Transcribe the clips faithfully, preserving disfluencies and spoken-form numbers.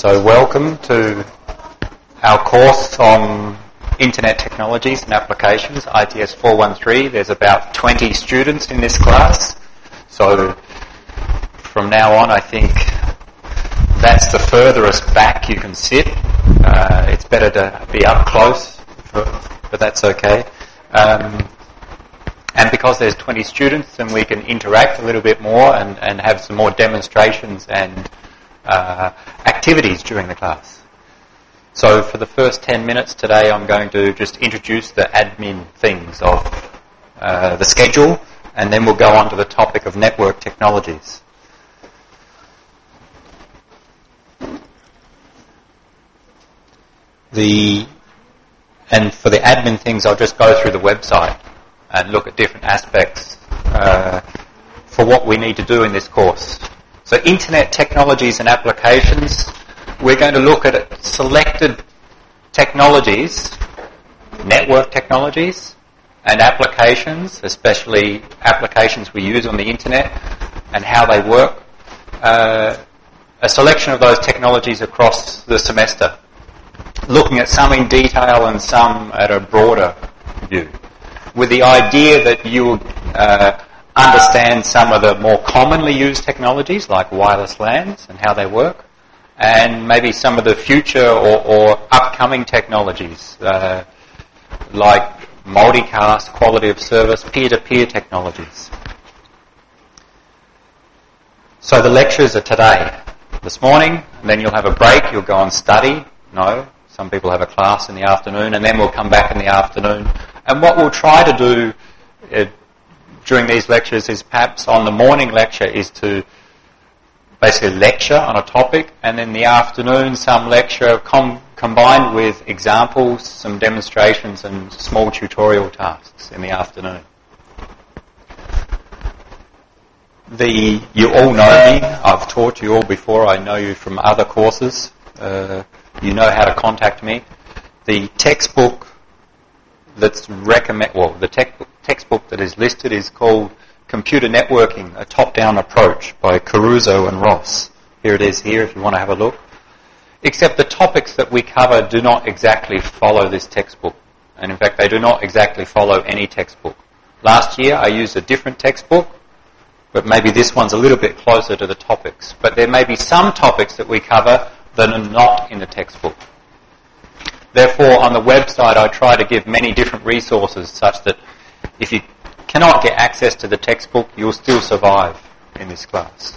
So welcome to our course on Internet Technologies and Applications, I T S four one three. There's about twenty students in this class. So from now on, I think that's the furthest back you can sit. Uh, it's better to be up close, but that's okay. Um, and because there's twenty students, then we can interact a little bit more and, and have some more demonstrations and uh, activities during the class. So for the first ten minutes today, I'm going to just introduce the admin things of uh, the schedule, and then we'll go on to the topic of network technologies. The and for the admin things, I'll just go through the website and look at different aspects uh, for what we need to do in this course. So Internet Technologies and Applications, we're going to look at selected technologies, network technologies, and applications, especially applications we use on the Internet and how they work. Uh, a selection of those technologies across the semester, looking at some in detail and some at a broader view, with the idea that you uh, understand some of the more commonly used technologies like wireless LANs and how they work, and maybe some of the future or, or upcoming technologies uh, like multicast, quality of service, peer-to-peer technologies. So the lectures are today, this morning, and then you'll have a break, you'll go and study. No, some people have a class in the afternoon, and then we'll come back in the afternoon. And what we'll try to do uh, during these lectures is perhaps on the morning lecture is to basically lecture on a topic, and in the afternoon some lecture com- combined with examples, some demonstrations and small tutorial tasks in the afternoon. The you all know me, I've taught you all before, I know you from other courses, uh, you know how to contact me. The textbook that's recommend well the tech, textbook that is listed is called Computer Networking, a Top-Down Approach by Caruso and Ross. Here it is here if you want to have a look. Except the topics that we cover do not exactly follow this textbook. And in fact, they do not exactly follow any textbook. Last year I used a different textbook, but maybe this one's a little bit closer to the topics. But there may be some topics that we cover that are not in the textbook. Therefore, on the website I try to give many different resources such that if you cannot get access to the textbook, you'll still survive in this class.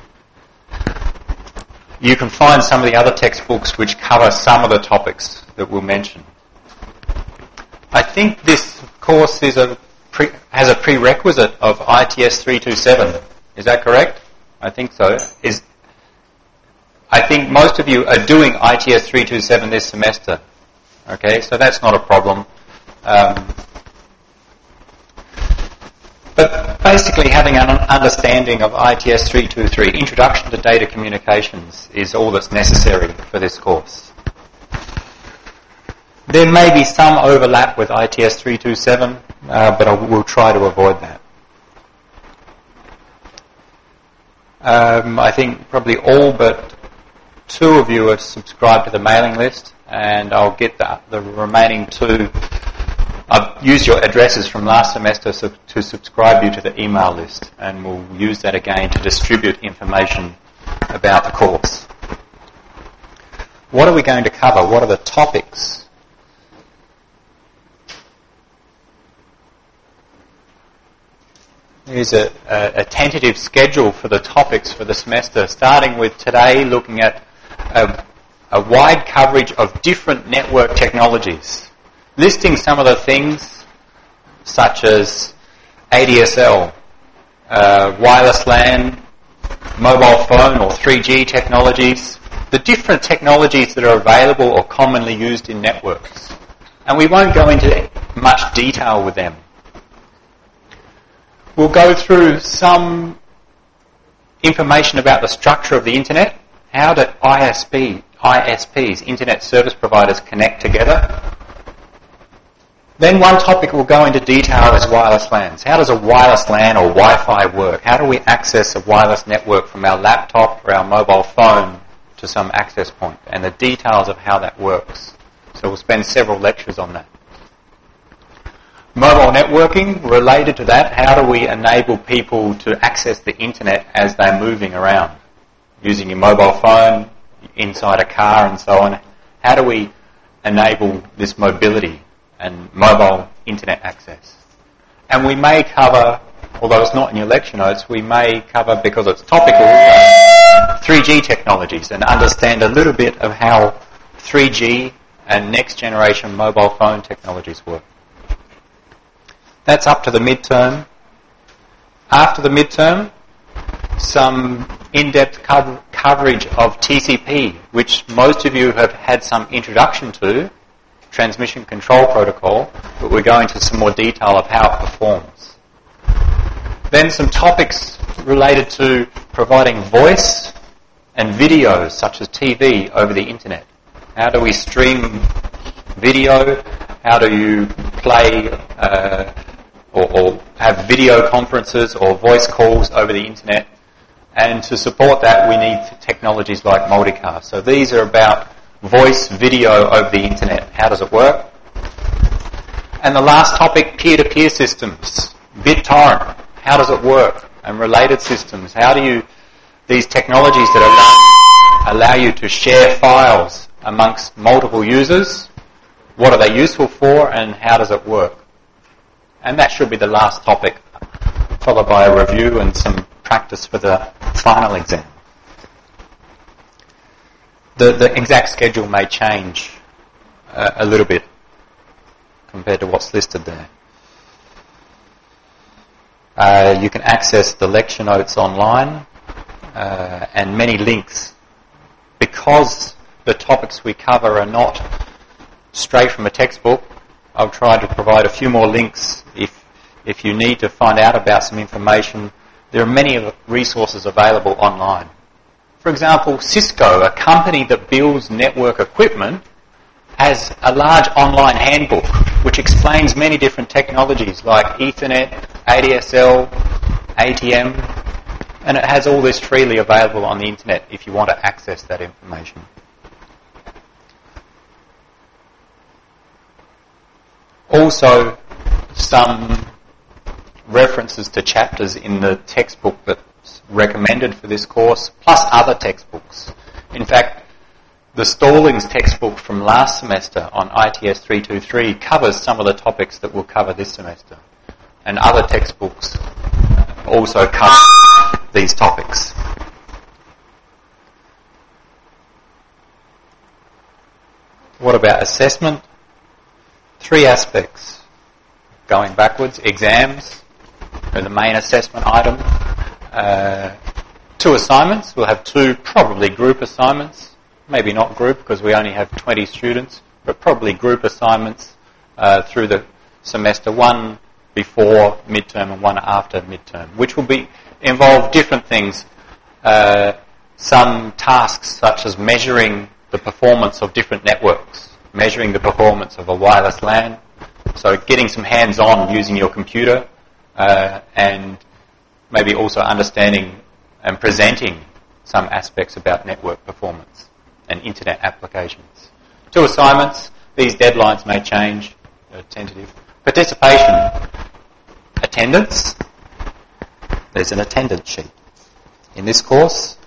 You can find some of the other textbooks which cover some of the topics that we'll mention. I think this course is a pre- has a prerequisite of I T S three twenty-seven. Is that correct? I think so. Is I think most of you are doing I T S three twenty-seven this semester. Okay, so that's not a problem. Um, But basically having an understanding of I T S three twenty-three, Introduction to Data Communications, is all that's necessary for this course. There may be some overlap with I T S three twenty-seven, uh, but I will try to avoid that. Um, I think probably all but two of you are subscribed to the mailing list, and I'll get the, the remaining two. I've used your addresses from last semester so, to subscribe you to the email list, and we'll use that again to distribute information about the course. What are we going to cover? What are the topics? Here's a, a, a tentative schedule for the topics for the semester, starting with today looking at a, a wide coverage of different network technologies. Listing some of the things such as A D S L, uh, wireless LAN, mobile phone or three G technologies, the different technologies that are available or commonly used in networks. And we won't go into much detail with them. We'll go through some information about the structure of the Internet, how do I S P, I S Ps, Internet Service Providers, connect together. Then one topic we'll go into detail is wireless LANs. How does a wireless LAN or Wi-Fi work? How do we access a wireless network from our laptop or our mobile phone to some access point and the details of how that works. So we'll spend several lectures on that. Mobile networking, related to that, how do we enable people to access the internet as they're moving around? Using your mobile phone, inside a car and so on. How do we enable this mobility and mobile internet access? And we may cover, although it's not in your lecture notes, we may cover, because it's topical, uh, three G technologies and understand a little bit of how three G and next generation mobile phone technologies work. That's up to the midterm. After the midterm, some in-depth cover- coverage of T C P, which most of you have had some introduction to, Transmission Control Protocol, but we're going into some more detail of how it performs. Then some topics related to providing voice and videos, such as T V, over the internet. How do we stream video? How do you play uh, or, or have video conferences or voice calls over the internet? And to support that, we need technologies like multicast. So these are about voice, video over the internet. How does it work? And the last topic, peer-to-peer systems. BitTorrent, how does it work? And related systems. How do you, these technologies that allow, allow you to share files amongst multiple users, what are they useful for and how does it work? And that should be the last topic, followed by a review and some practice for the final exam. The, the exact schedule may change uh, a little bit compared to what's listed there. Uh, you can access the lecture notes online uh, and many links. Because the topics we cover are not straight from a textbook, I'll try to provide a few more links if if you need to find out about some information. There are many resources available online. For example, Cisco, a company that builds network equipment, has a large online handbook which explains many different technologies like Ethernet, A D S L, A T M, and it has all this freely available on the internet if you want to access that information. Also, some references to chapters in the textbook that's recommended for this course, plus other textbooks. In fact, the Stallings textbook from last semester on I T S three twenty-three covers some of the topics that we'll cover this semester. And other textbooks also cover these topics. What about assessment? Three aspects. Going backwards, exams are the main assessment item. Uh, two assignments. We'll have two probably group assignments. Maybe not group because we only have twenty students, but probably group assignments uh, through the semester. One before midterm and one after midterm, which will be involve different things. Uh, some tasks such as measuring the performance of different networks, measuring the performance of a wireless LAN. So getting some hands-on using your computer uh, and maybe also understanding and presenting some aspects about network performance and internet applications. Two assignments. These deadlines may change. They're tentative. Participation. Attendance. There's an attendance sheet. In this course,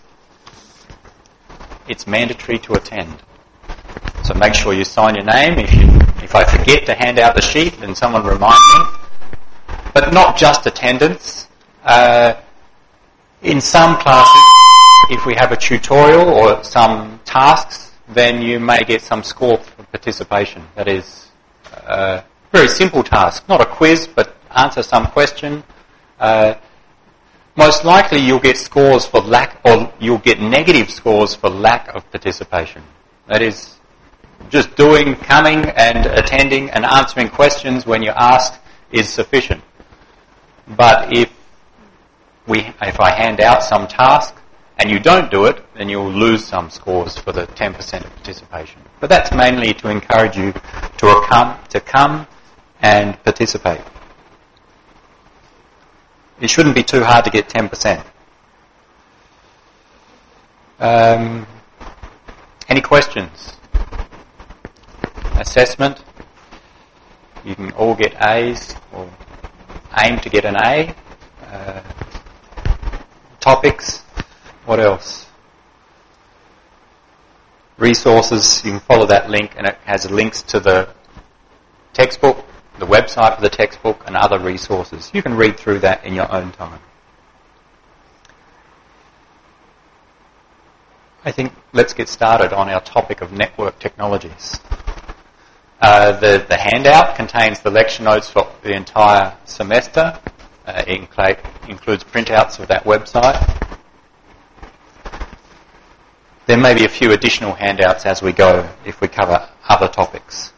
it's mandatory to attend. So make sure you sign your name. If you, if I forget to hand out the sheet, then someone remind me. But not just attendance. Uh, in some classes, if we have a tutorial or some tasks, then you may get some score for participation. That is a very simple task, not a quiz, but answer some question. Uh, most likely you'll get scores for lack, or you'll get negative scores for lack of participation. That is, just doing, coming and attending and answering questions when you're asked is sufficient. But if we, if I hand out some task and you don't do it, then you'll lose some scores for the ten percent of participation. But that's mainly to encourage you to come, to come and participate. It shouldn't be too hard to get ten percent. Um, Any questions? Assessment. You can all get A's or aim to get an A. Uh, topics. What else? Resources. You can follow that link and it has links to the textbook, the website for the textbook and other resources. You can read through that in your own time. I think let's get started on our topic of network technologies. Uh, the, the handout contains the lecture notes for the entire semester. Uh, it include, includes printouts of that website. There may be a few additional handouts as we go if we cover other topics.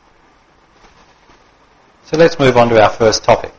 So let's move on to our first topic.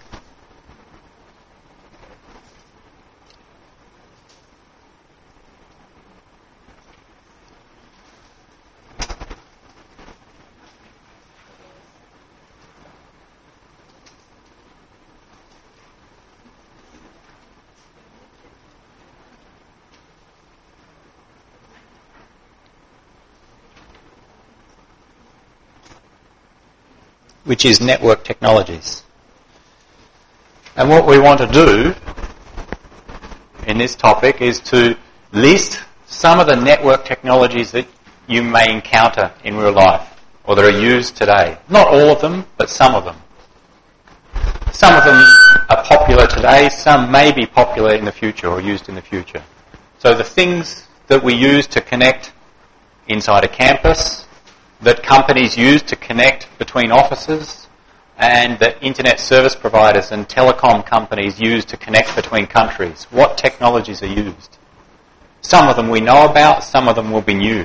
Which is network technologies. And what we want to do in this topic is to list some of the network technologies that you may encounter in real life or that are used today. Not all of them, but some of them. Some of them are popular today, some may be popular in the future or used in the future. So the things that we use to connect inside a campus, that companies use to connect between offices, and that internet service providers and telecom companies use to connect between countries. What technologies are used? Some of them we know about, some of them will be new.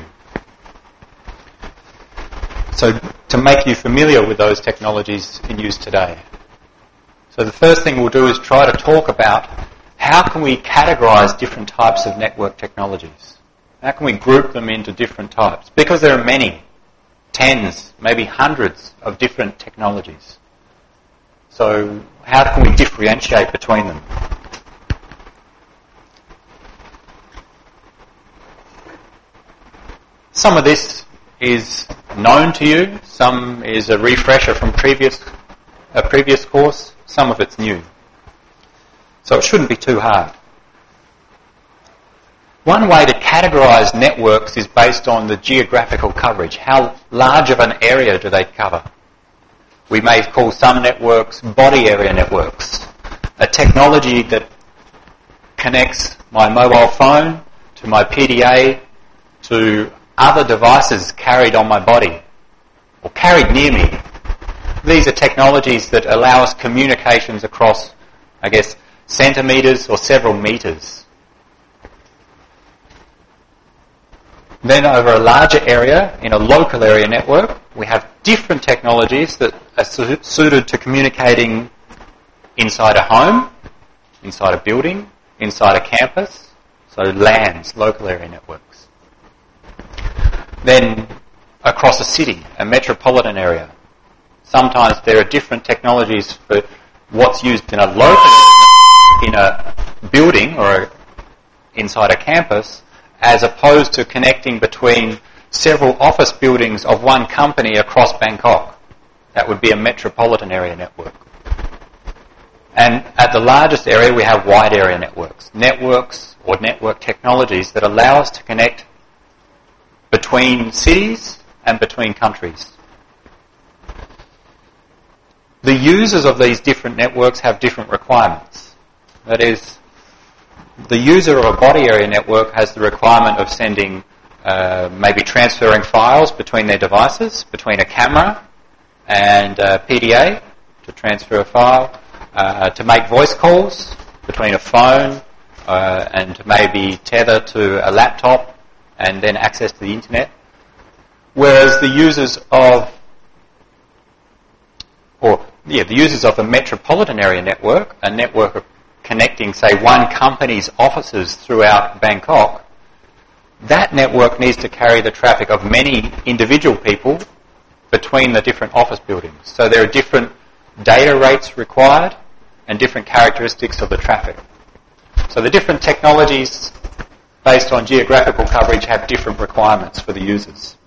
So to make you familiar with those technologies in use today. So the first thing we'll do is try to talk about how can we categorize different types of network technologies? How can we group them into different types? Because there are many. Tens, maybe hundreds of different technologies. So how can we differentiate between them? Some of this is known to you, some is a refresher from previous a previous course, some of it's new. So it shouldn't be too hard. One way to categorise networks is based on the geographical coverage. How large of an area do they cover? We may call some networks body area networks. A technology that connects my mobile phone to my P D A to other devices carried on my body or carried near me. These are technologies that allow us communications across, I guess, centimetres or several metres. Then over a larger area, in a local area network, we have different technologies that are su- suited to communicating inside a home, inside a building, inside a campus, so LANs, local area networks. Then across a city, a metropolitan area. Sometimes there are different technologies for what's used in a local, in a building or a, inside a campus, as opposed to connecting between several office buildings of one company across Bangkok. That would be a metropolitan area network. And at the largest area, we have wide area networks. Networks or network technologies that allow us to connect between cities and between countries. The users of these different networks have different requirements. That is, the user of a body area network has the requirement of sending, uh, maybe transferring files between their devices, between a camera and a P D A to transfer a file, uh, to make voice calls between a phone uh, and to maybe tether to a laptop and then access to the internet. Whereas the users of, or yeah, the users of the metropolitan area network, a network of connecting, say, one company's offices throughout Bangkok, that network needs to carry the traffic of many individual people between the different office buildings. So there are different data rates required and different characteristics of the traffic. So the different technologies based on geographical coverage have different requirements for the users.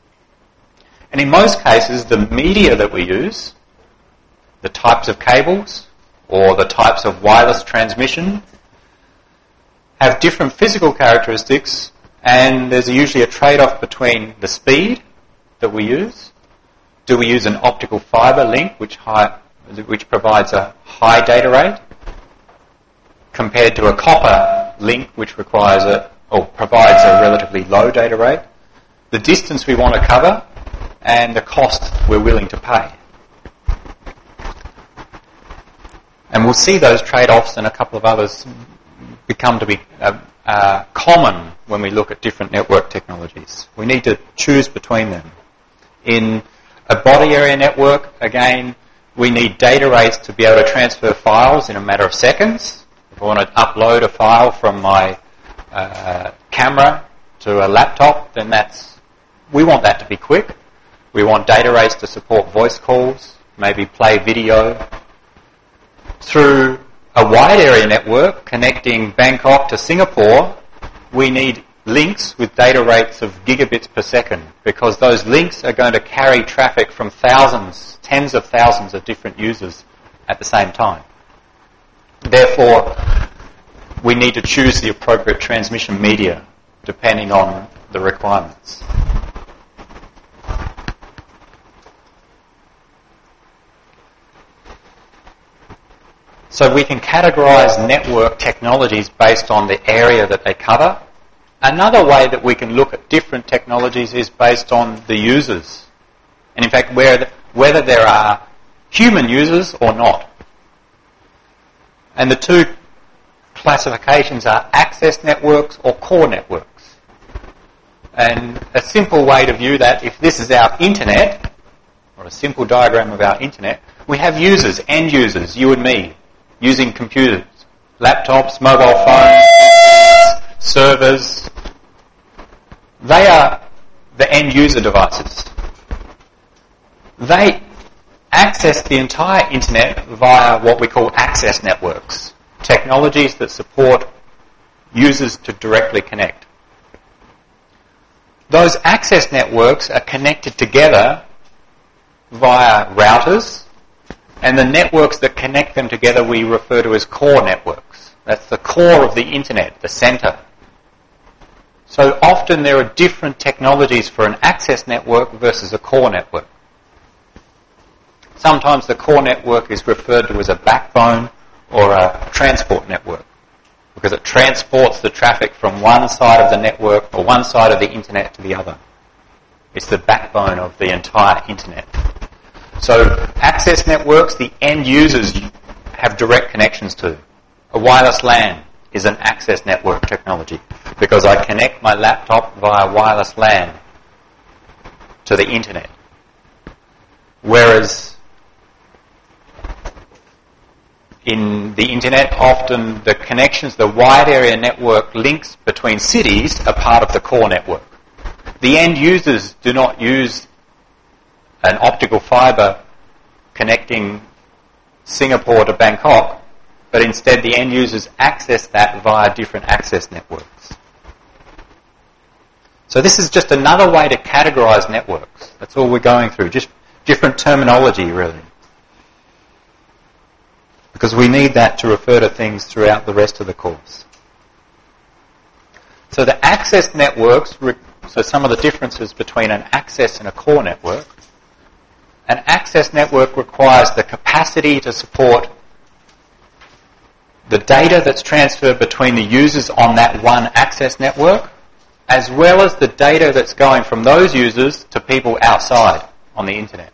And in most cases, the media that we use, the types of cables or the types of wireless transmission, have different physical characteristics, and there's usually a trade-off between the speed that we use. Do we use an optical fibre link which, high, which provides a high data rate compared to a copper link which requires a, or provides a relatively low data rate? The distance we want to cover and the cost we're willing to pay. And we'll see those trade-offs and a couple of others become to be uh, uh, common when we look at different network technologies. We need to choose between them. In a body area network, again, we need data rates to be able to transfer files in a matter of seconds. If I want to upload a file from my uh, camera to a laptop, then that's, we want that to be quick. We want data rates to support voice calls, maybe play video. Through a wide area network connecting Bangkok to Singapore, we need links with data rates of gigabits per second, because those links are going to carry traffic from thousands, tens of thousands of different users at the same time. Therefore, we need to choose the appropriate transmission media depending on the requirements. So we can categorize network technologies based on the area that they cover. Another way that we can look at different technologies is based on the users. And in fact, where, whether there are human users or not. And the two classifications are access networks or core networks. And a simple way to view that, if this is our internet, or a simple diagram of our internet, we have users, end users, you and me, using computers, laptops, mobile phones, servers. They are the end user devices. They access the entire internet via what we call access networks, technologies that support users to directly connect. Those access networks are connected together via routers, and the networks that connect them together we refer to as core networks. That's the core of the internet, the center. So often there are different technologies for an access network versus a core network. Sometimes the core network is referred to as a backbone or a transport network, because it transports the traffic from one side of the network or one side of the internet to the other. It's the backbone of the entire internet. So access networks, the end users have direct connections to. A wireless LAN is an access network technology because I connect my laptop via wireless LAN to the internet. Whereas in the internet, often the connections, the wide area network links between cities are part of the core network. The end users do not use an optical fibre connecting Singapore to Bangkok, but instead the end users access that via different access networks. So this is just another way to categorise networks. That's all we're going through, just different terminology really. Because we need that to refer to things throughout the rest of the course. So the access networks, so some of the differences between an access and a core network. An access network requires the capacity to support the data that's transferred between the users on that one access network, as well as the data that's going from those users to people outside on the internet.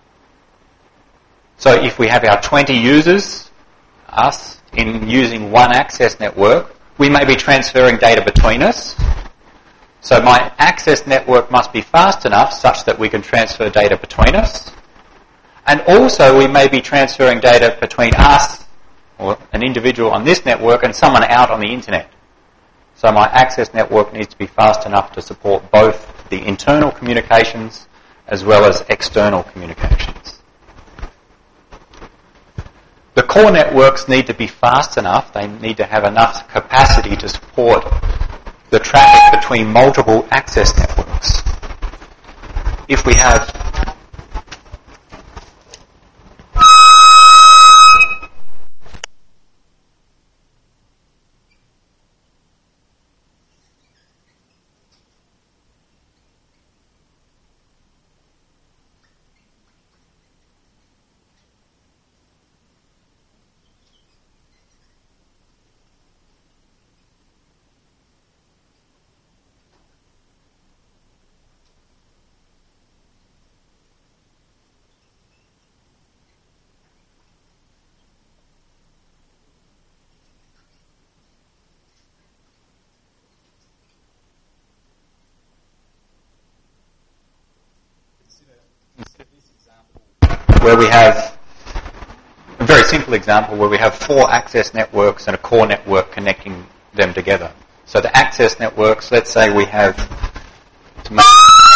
So if we have our twenty users, us, in using one access network, we may be transferring data between us. So my access network must be fast enough such that we can transfer data between us. And also we may be transferring data between us, or an individual on this network, and someone out on the internet. So my access network needs to be fast enough to support both the internal communications as well as external communications. The core networks need to be fast enough, they need to have enough capacity to support the traffic between multiple access networks. if we have where we have a very simple example where we have four access networks and a core network connecting them together. So the access networks, let's say we have to make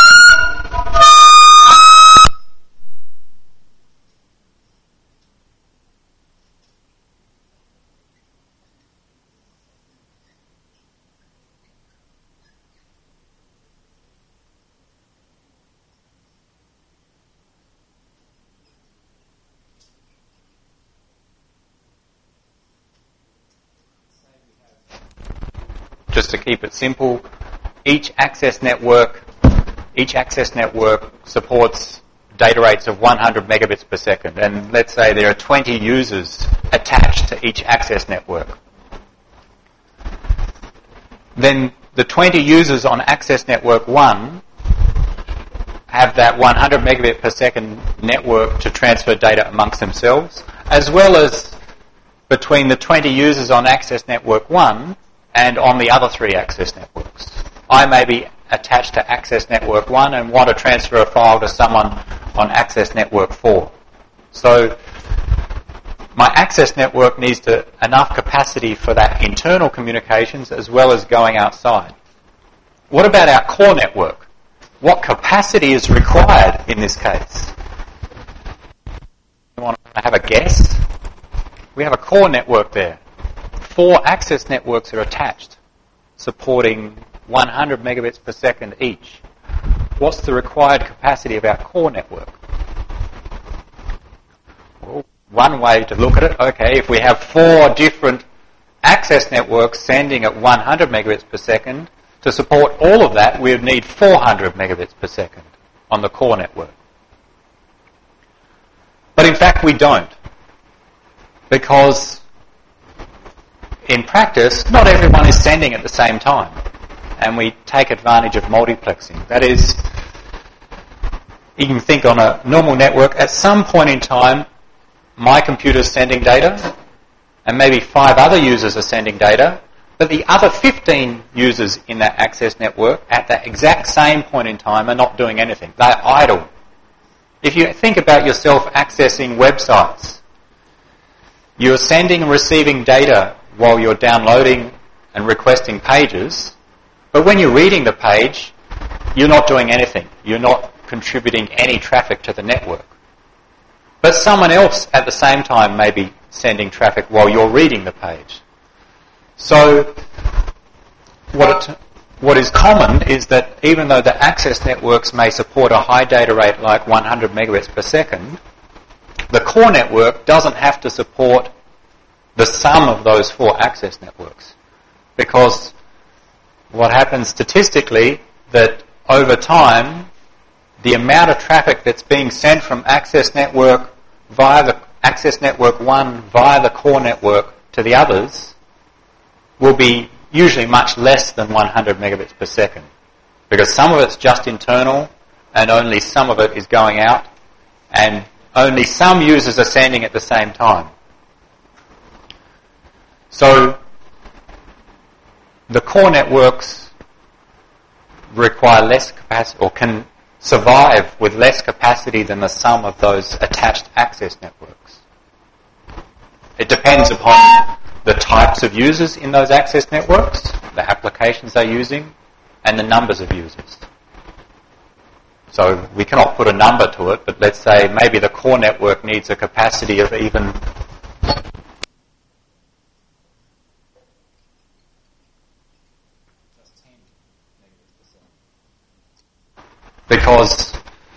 just to keep it simple, each access network, each access network supports data rates of one hundred megabits per second. And let's say there are twenty users attached to each access network. Then the twenty users on access network one have that one hundred megabit per second network to transfer data amongst themselves, as well as between the twenty users on access network one and on the other three access networks. I may be attached to access network one and want to transfer a file to someone on access network four. So my access network needs to, enough capacity for that internal communications as well as going outside. What about our core network? What capacity is required in this case? You want to have a guess? We have a core network there. Four access networks are attached, supporting one hundred megabits per second each. What's the required capacity of our core network? Well, one way to look at it, okay, if we have four different access networks sending at one hundred megabits per second, to support all of that, we would need four hundred megabits per second on the core network. But in fact, we don't, because in practice, not everyone is sending at the same time, and we take advantage of multiplexing. That is, you can think on a normal network, at some point in time, my computer is sending data, and maybe five other users are sending data, but the other fifteen users in that access network at that exact same point in time are not doing anything. They're idle. If you think about yourself accessing websites, you're sending and receiving data while you're downloading and requesting pages, but when you're reading the page, you're not doing anything. You're not contributing any traffic to the network. But someone else at the same time may be sending traffic while you're reading the page. So what it, what is common is that even though the access networks may support a high data rate like one hundred megabits per second, the core network doesn't have to support the sum of those four access networks. Because what happens statistically, that over time, the amount of traffic that's being sent from access network via the access network one via the core network to the others will be usually much less than one hundred megabits per second. Because some of it's just internal and only some of it is going out, and only some users are sending at the same time. So the core networks require less capacity, or can survive with less capacity than the sum of those attached access networks. It depends upon the types of users in those access networks, the applications they're using, and the numbers of users. So we cannot put a number to it, but let's say maybe the core network needs a capacity of even because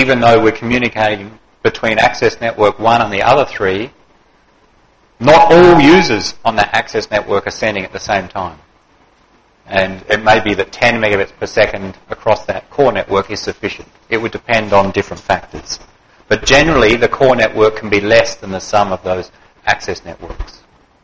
even though we're communicating between access network one and the other three, not all users on that access network are sending at the same time. And it may be that ten megabits per second across that core network is sufficient. It would depend on different factors. But generally, the core network can be less than the sum of those access networks.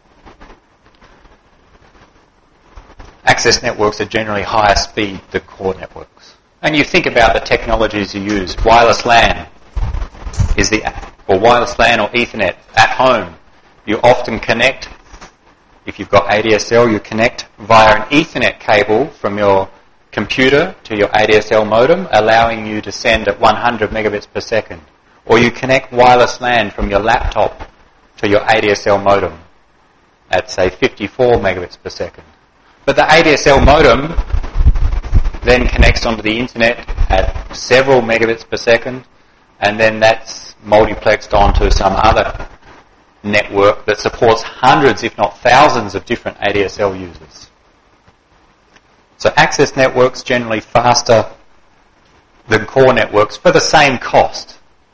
Access networks are generally higher speed than core networks. And you think about the technologies you use. Wireless LAN is the, or wireless LAN or Ethernet at home. You often connect, if you've got A D S L, you connect via an Ethernet cable from your computer to your A D S L modem, allowing you to send at one hundred megabits per second. Or you connect wireless LAN from your laptop to your A D S L modem at, say, fifty-four megabits per second. But the A D S L modem then connects onto the internet at several megabits per second, and then that's multiplexed onto some other network that supports hundreds, if not thousands, of different A D S L users. So access networks generally faster than core networks for the same cost.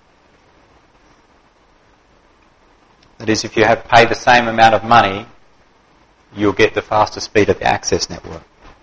That is, if you have paid the same amount of money, you'll get the faster speed of the access network.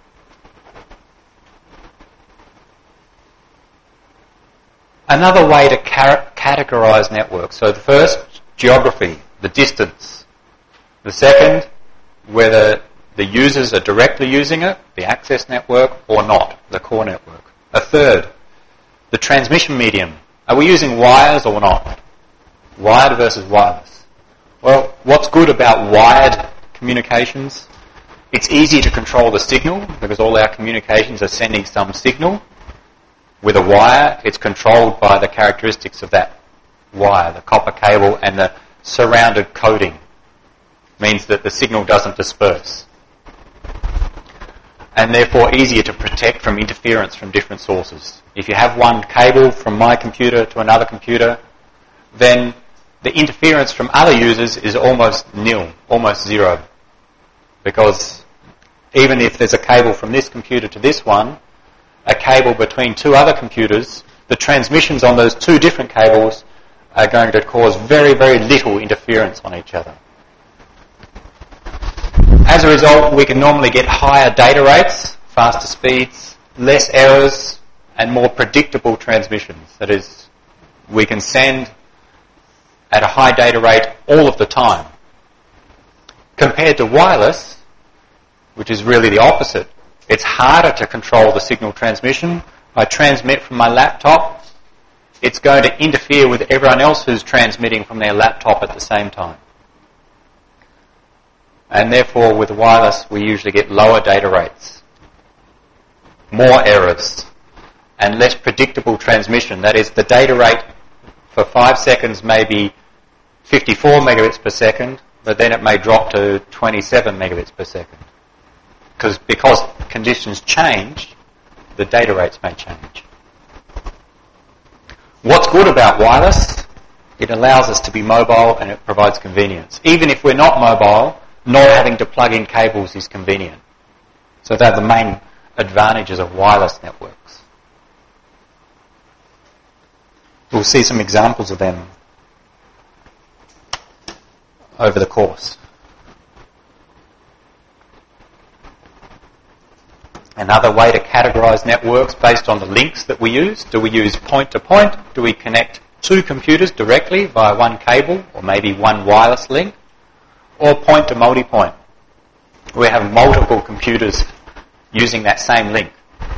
Another way to car- categorize networks. So the first, geography, the distance. The second, whether the users are directly using it, the access network, or not, the core network. A third, the transmission medium. Are we using wires or not? Wired versus wireless. Well, what's good about wired communications? It's easy to control the signal because all our communications are sending some signal. With a wire, it's controlled by the characteristics of that wire, the copper cable and the surrounded coating. Means that the signal doesn't disperse. And therefore easier to protect from interference from different sources. If you have one cable from my computer to another computer, then the interference from other users is almost nil, almost zero. Because even if there's a cable from this computer to this one, a cable between two other computers, the transmissions on those two different cables are going to cause very, very little interference on each other. As a result, we can normally get higher data rates, faster speeds, less errors, and more predictable transmissions. That is, we can send at a high data rate all of the time. Compared to wireless, which is really the opposite, it's harder to control the signal transmission. I transmit from my laptop, it's going to interfere with everyone else who's transmitting from their laptop at the same time. And therefore, with wireless, we usually get lower data rates, more errors, and less predictable transmission. That is, the data rate for five seconds may be fifty-four megabits per second, but then it may drop to twenty-seven megabits per second. Because because conditions change, the data rates may change. What's good about wireless? It allows us to be mobile and it provides convenience. Even if we're not mobile, not having to plug in cables is convenient. So they're the main advantages of wireless networks. We'll see some examples of them over the course. Another way to categorize networks based on the links that we use. Do we use point-to-point? Do we connect two computers directly via one cable or maybe one wireless link? Or point-to-multipoint? We have multiple computers using that same link.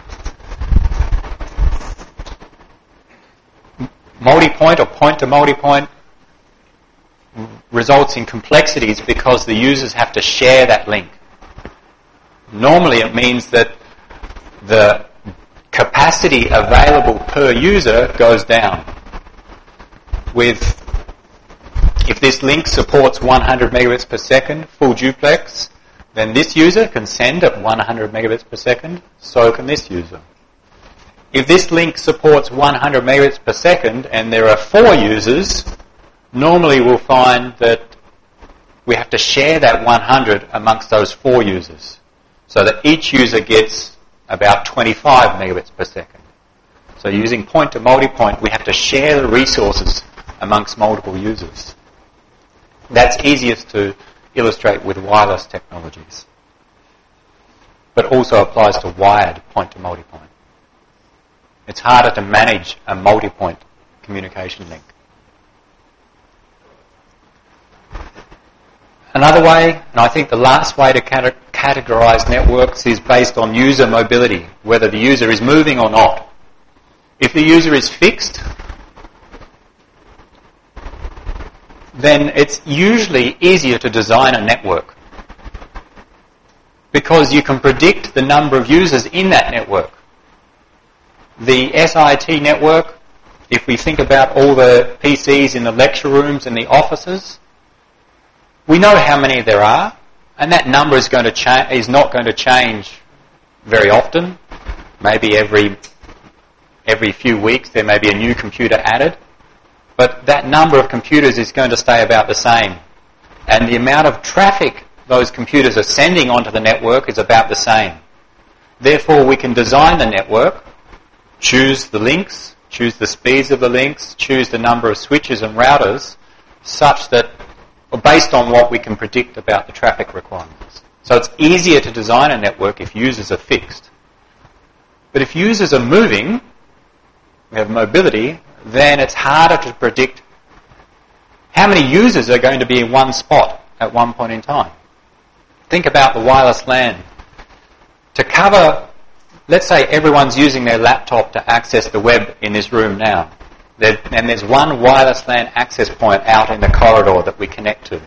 Multipoint or point-to-multipoint results in complexities because the users have to share that link. Normally it means that the capacity available per user goes down. With, if this link supports one hundred megabits per second, full duplex, then this user can send at one hundred megabits per second, so can this user. If this link supports one hundred megabits per second and there are four users, normally we'll find that we have to share that one hundred amongst those four users, so that each user gets about twenty-five megabits per second. So using point to multipoint, we have to share the resources amongst multiple users. That's easiest to illustrate with wireless technologies, but also applies to wired point to multipoint. It's harder to manage a multipoint communication link. Another way, and I think the last way to cate- categorize networks, is based on user mobility, whether the user is moving or not. If the user is fixed, then it's usually easier to design a network because you can predict the number of users in that network. The S I T network, if we think about all the P Cs in the lecture rooms and the offices, we know how many there are, and that number is going to cha- is not going to change very often. Maybe every every few weeks there may be a new computer added, but that number of computers is going to stay about the same. And the amount of traffic those computers are sending onto the network is about the same. Therefore, we can design the network, choose the links, choose the speeds of the links, choose the number of switches and routers, such that, based on what we can predict about the traffic requirements. So it's easier to design a network if users are fixed. But if users are moving, we have mobility, then it's harder to predict how many users are going to be in one spot at one point in time. Think about the wireless LAN. To cover, let's say everyone's using their laptop to access the web in this room now. There, and there's one wireless LAN access point out in the corridor that we connect to.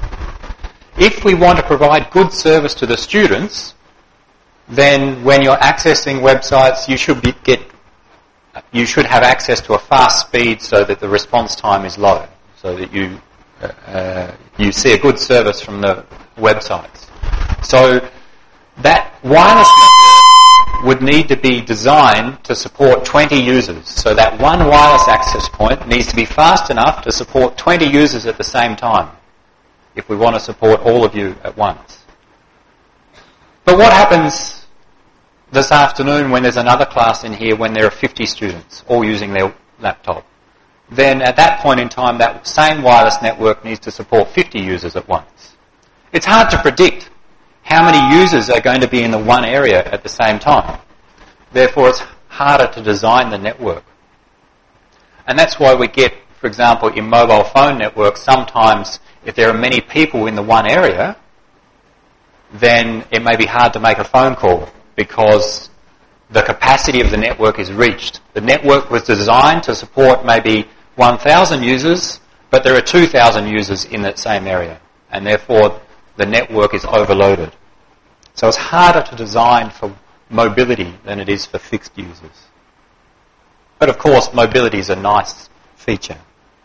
If we want to provide good service to the students, then when you're accessing websites, you should be, get, you should have access to a fast speed so that the response time is low, so that you uh, you see a good service from the websites. So that wireless network would need to be designed to support twenty users. So that one wireless access point needs to be fast enough to support twenty users at the same time, if we want to support all of you at once. But what happens this afternoon when there's another class in here when there are fifty students all using their laptop? Then at that point in time, that same wireless network needs to support fifty users at once. It's hard to predict how many users are going to be in the one area at the same time. Therefore, it's harder to design the network. And that's why we get, for example, in mobile phone networks, sometimes if there are many people in the one area, then it may be hard to make a phone call because the capacity of the network is reached. The network was designed to support maybe one thousand users, but there are two thousand users in that same area, and therefore the network is overloaded. So it's harder to design for mobility than it is for fixed users. But of course, mobility is a nice feature.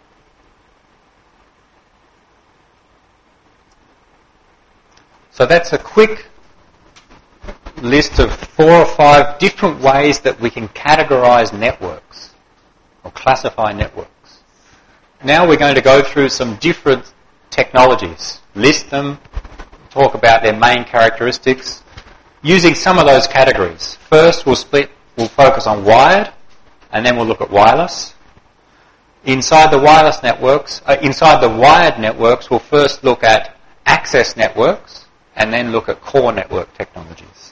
So that's a quick list of four or five different ways that we can categorize networks or classify networks. Now we're going to go through some different technologies, list them, talk about their main characteristics, using some of those categories. First, we'll split, we'll focus on wired, and then we'll look at wireless. Inside the wireless networks, uh, inside the wired networks, we'll first look at access networks, and then look at core network technologies.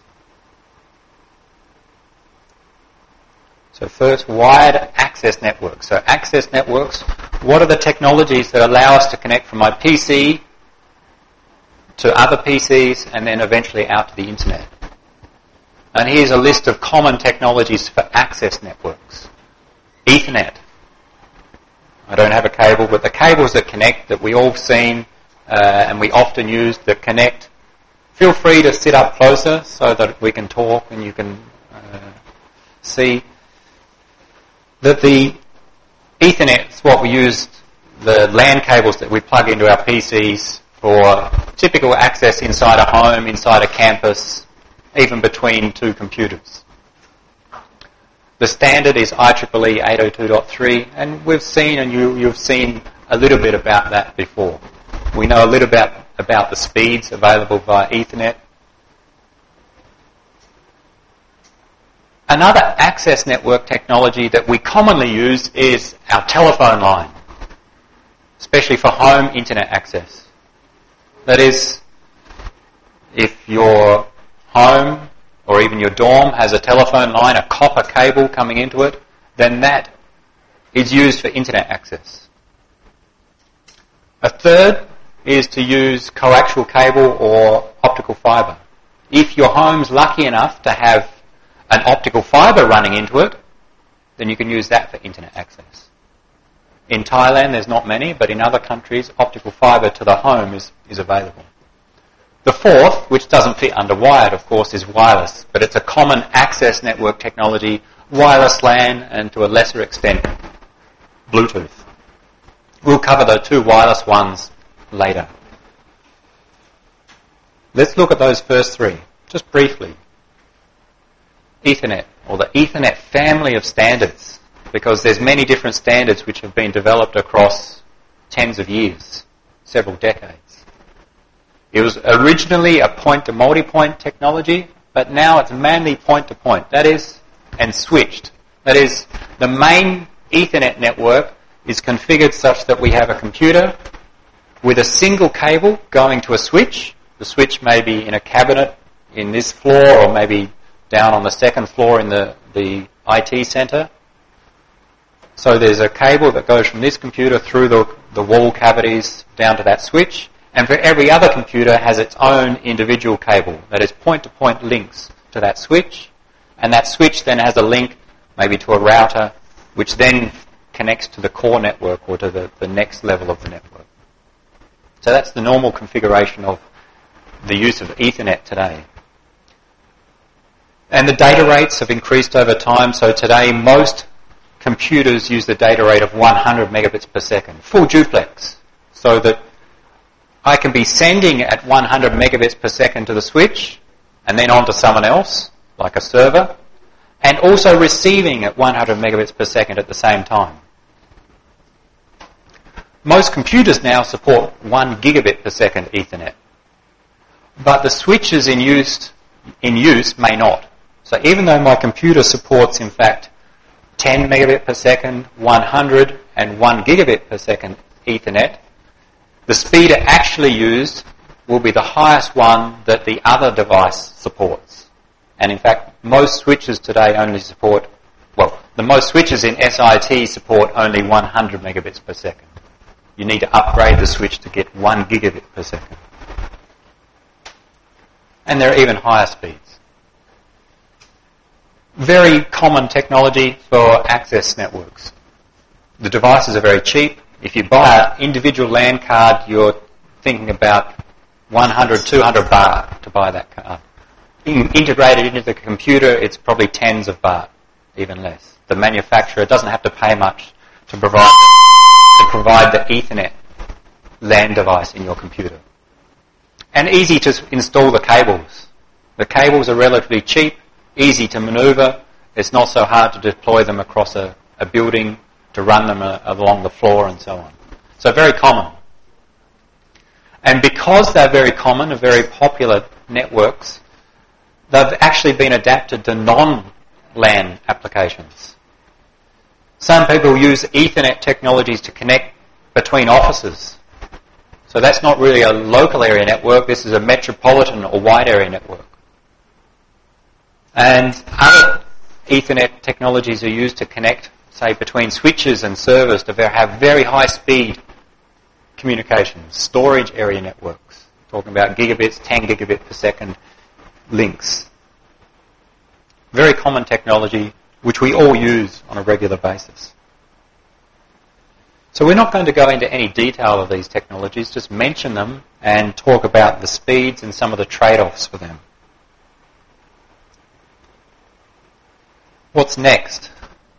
So first, wired access networks. So access networks, what are the technologies that allow us to connect from my P C to other P Cs and then eventually out to the internet? And here's a list of common technologies for access networks. Ethernet. I don't have a cable, but the cables that connect, that we all have seen uh, and we often use, that connect. Feel free to sit up closer so that we can talk and you can uh, see that the Ethernet is what we use, the LAN cables that we plug into our P Cs for typical access inside a home, inside a campus, even between two computers. The standard is I triple E eight oh two dot three, and we've seen, and you, you've seen a little bit about that before. We know a little bit about, about the speeds available via Ethernet. Another access network technology that we commonly use is our telephone line, especially for home internet access. That is, if your home or even your dorm has a telephone line, a copper cable coming into it, then that is used for internet access. A third is to use coaxial cable or optical fibre. If your home's lucky enough to have an optical fibre running into it, then you can use that for internet access. In Thailand there's not many, but in other countries optical fibre to the home is, is available. The fourth, which doesn't fit under wired of course, is wireless, but it's a common access network technology, wireless LAN and to a lesser extent Bluetooth. We'll cover the two wireless ones later. Let's look at those first three, just briefly. Ethernet, or the Ethernet family of standards, because there's many different standards which have been developed across tens of years, several decades. It was originally a point-to-multipoint technology, but now it's mainly point-to-point, that is, and switched. That is, the main Ethernet network is configured such that we have a computer with a single cable going to a switch. The switch may be in a cabinet in this floor or maybe down on the second floor in the, the I T centre. So there's a cable that goes from this computer through the, the wall cavities down to that switch, and for every other computer has its own individual cable that is point-to-point links to that switch, and that switch then has a link maybe to a router which then connects to the core network or to the, the next level of the network. So that's the normal configuration of the use of Ethernet today. And the data rates have increased over time, so today most computers use the data rate of one hundred megabits per second, full duplex, so that I can be sending at one hundred megabits per second to the switch and then on to someone else, like a server, and also receiving at one hundred megabits per second at the same time. Most computers now support one gigabit per second Ethernet, but the switches in use, in use may not. So even though my computer supports, in fact, ten megabit per second, one hundred and one gigabit per second Ethernet, the speed actually used will be the highest one that the other device supports. And in fact, most switches today only support, well, the most switches in S I T support only one hundred megabits per second. You need to upgrade the switch to get one gigabit per second. And there are even higher speeds. Very common technology for access networks. The devices are very cheap. If you buy an individual LAN card, you're thinking about one hundred, two hundred baht to buy that card. In, integrated into the computer, it's probably tens of baht, even less. The manufacturer doesn't have to pay much to provide to provide the Ethernet LAN device in your computer. And easy to install the cables. The cables are relatively cheap, easy to maneuver. It's not so hard to deploy them across a, a building, to run them a, along the floor and so on. So very common. And because they're very common and very popular networks, they've actually been adapted to non-LAN applications. Some people use Ethernet technologies to connect between offices. So that's not really a local area network, this is a metropolitan or wide area network. And other Ethernet technologies are used to connect, say, between switches and servers to have very high speed communications, storage area networks, talking about gigabits, ten gigabit per second links. Very common technology which we all use on a regular basis. So we're not going to go into any detail of these technologies, just mention them and talk about the speeds and some of the trade-offs for them. What's next?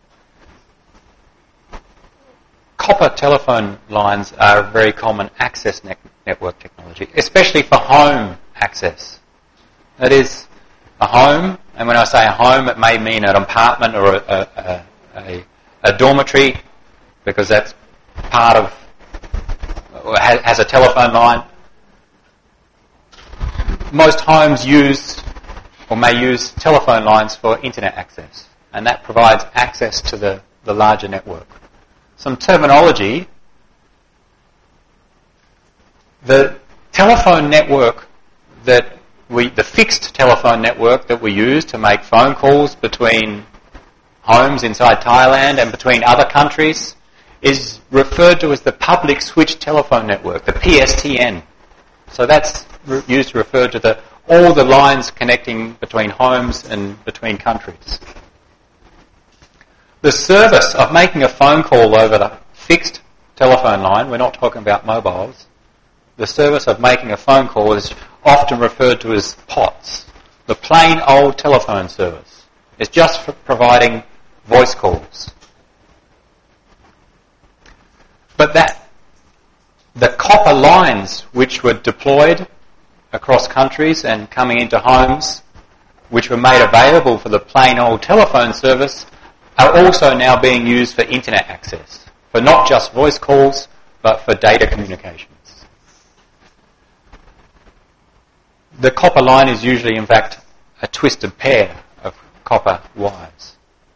Copper telephone lines are a very common access ne- network technology, especially for home access. That is, a home, and when I say a home, it may mean an apartment or a, a, a, a dormitory, because that's part of, or has a telephone line. Most homes use or may use telephone lines for internet access, and that provides access to the, the larger network. Some terminology. The telephone network that we, the fixed telephone network that we use to make phone calls between homes inside Thailand and between other countries is referred to as the public switch telephone network, the P S T N. So that's re- used to refer to the, all the lines connecting between homes and between countries. The service of making a phone call over the fixed telephone line, we're not talking about mobiles, the service of making a phone call is often referred to as P O T S, the plain old telephone service. It's just for providing voice calls. But that the copper lines which were deployed across countries and coming into homes, which were made available for the plain old telephone service, are also now being used for internet access, for not just voice calls, but for data communications. The copper line is usually, in fact, a twisted pair of copper wires.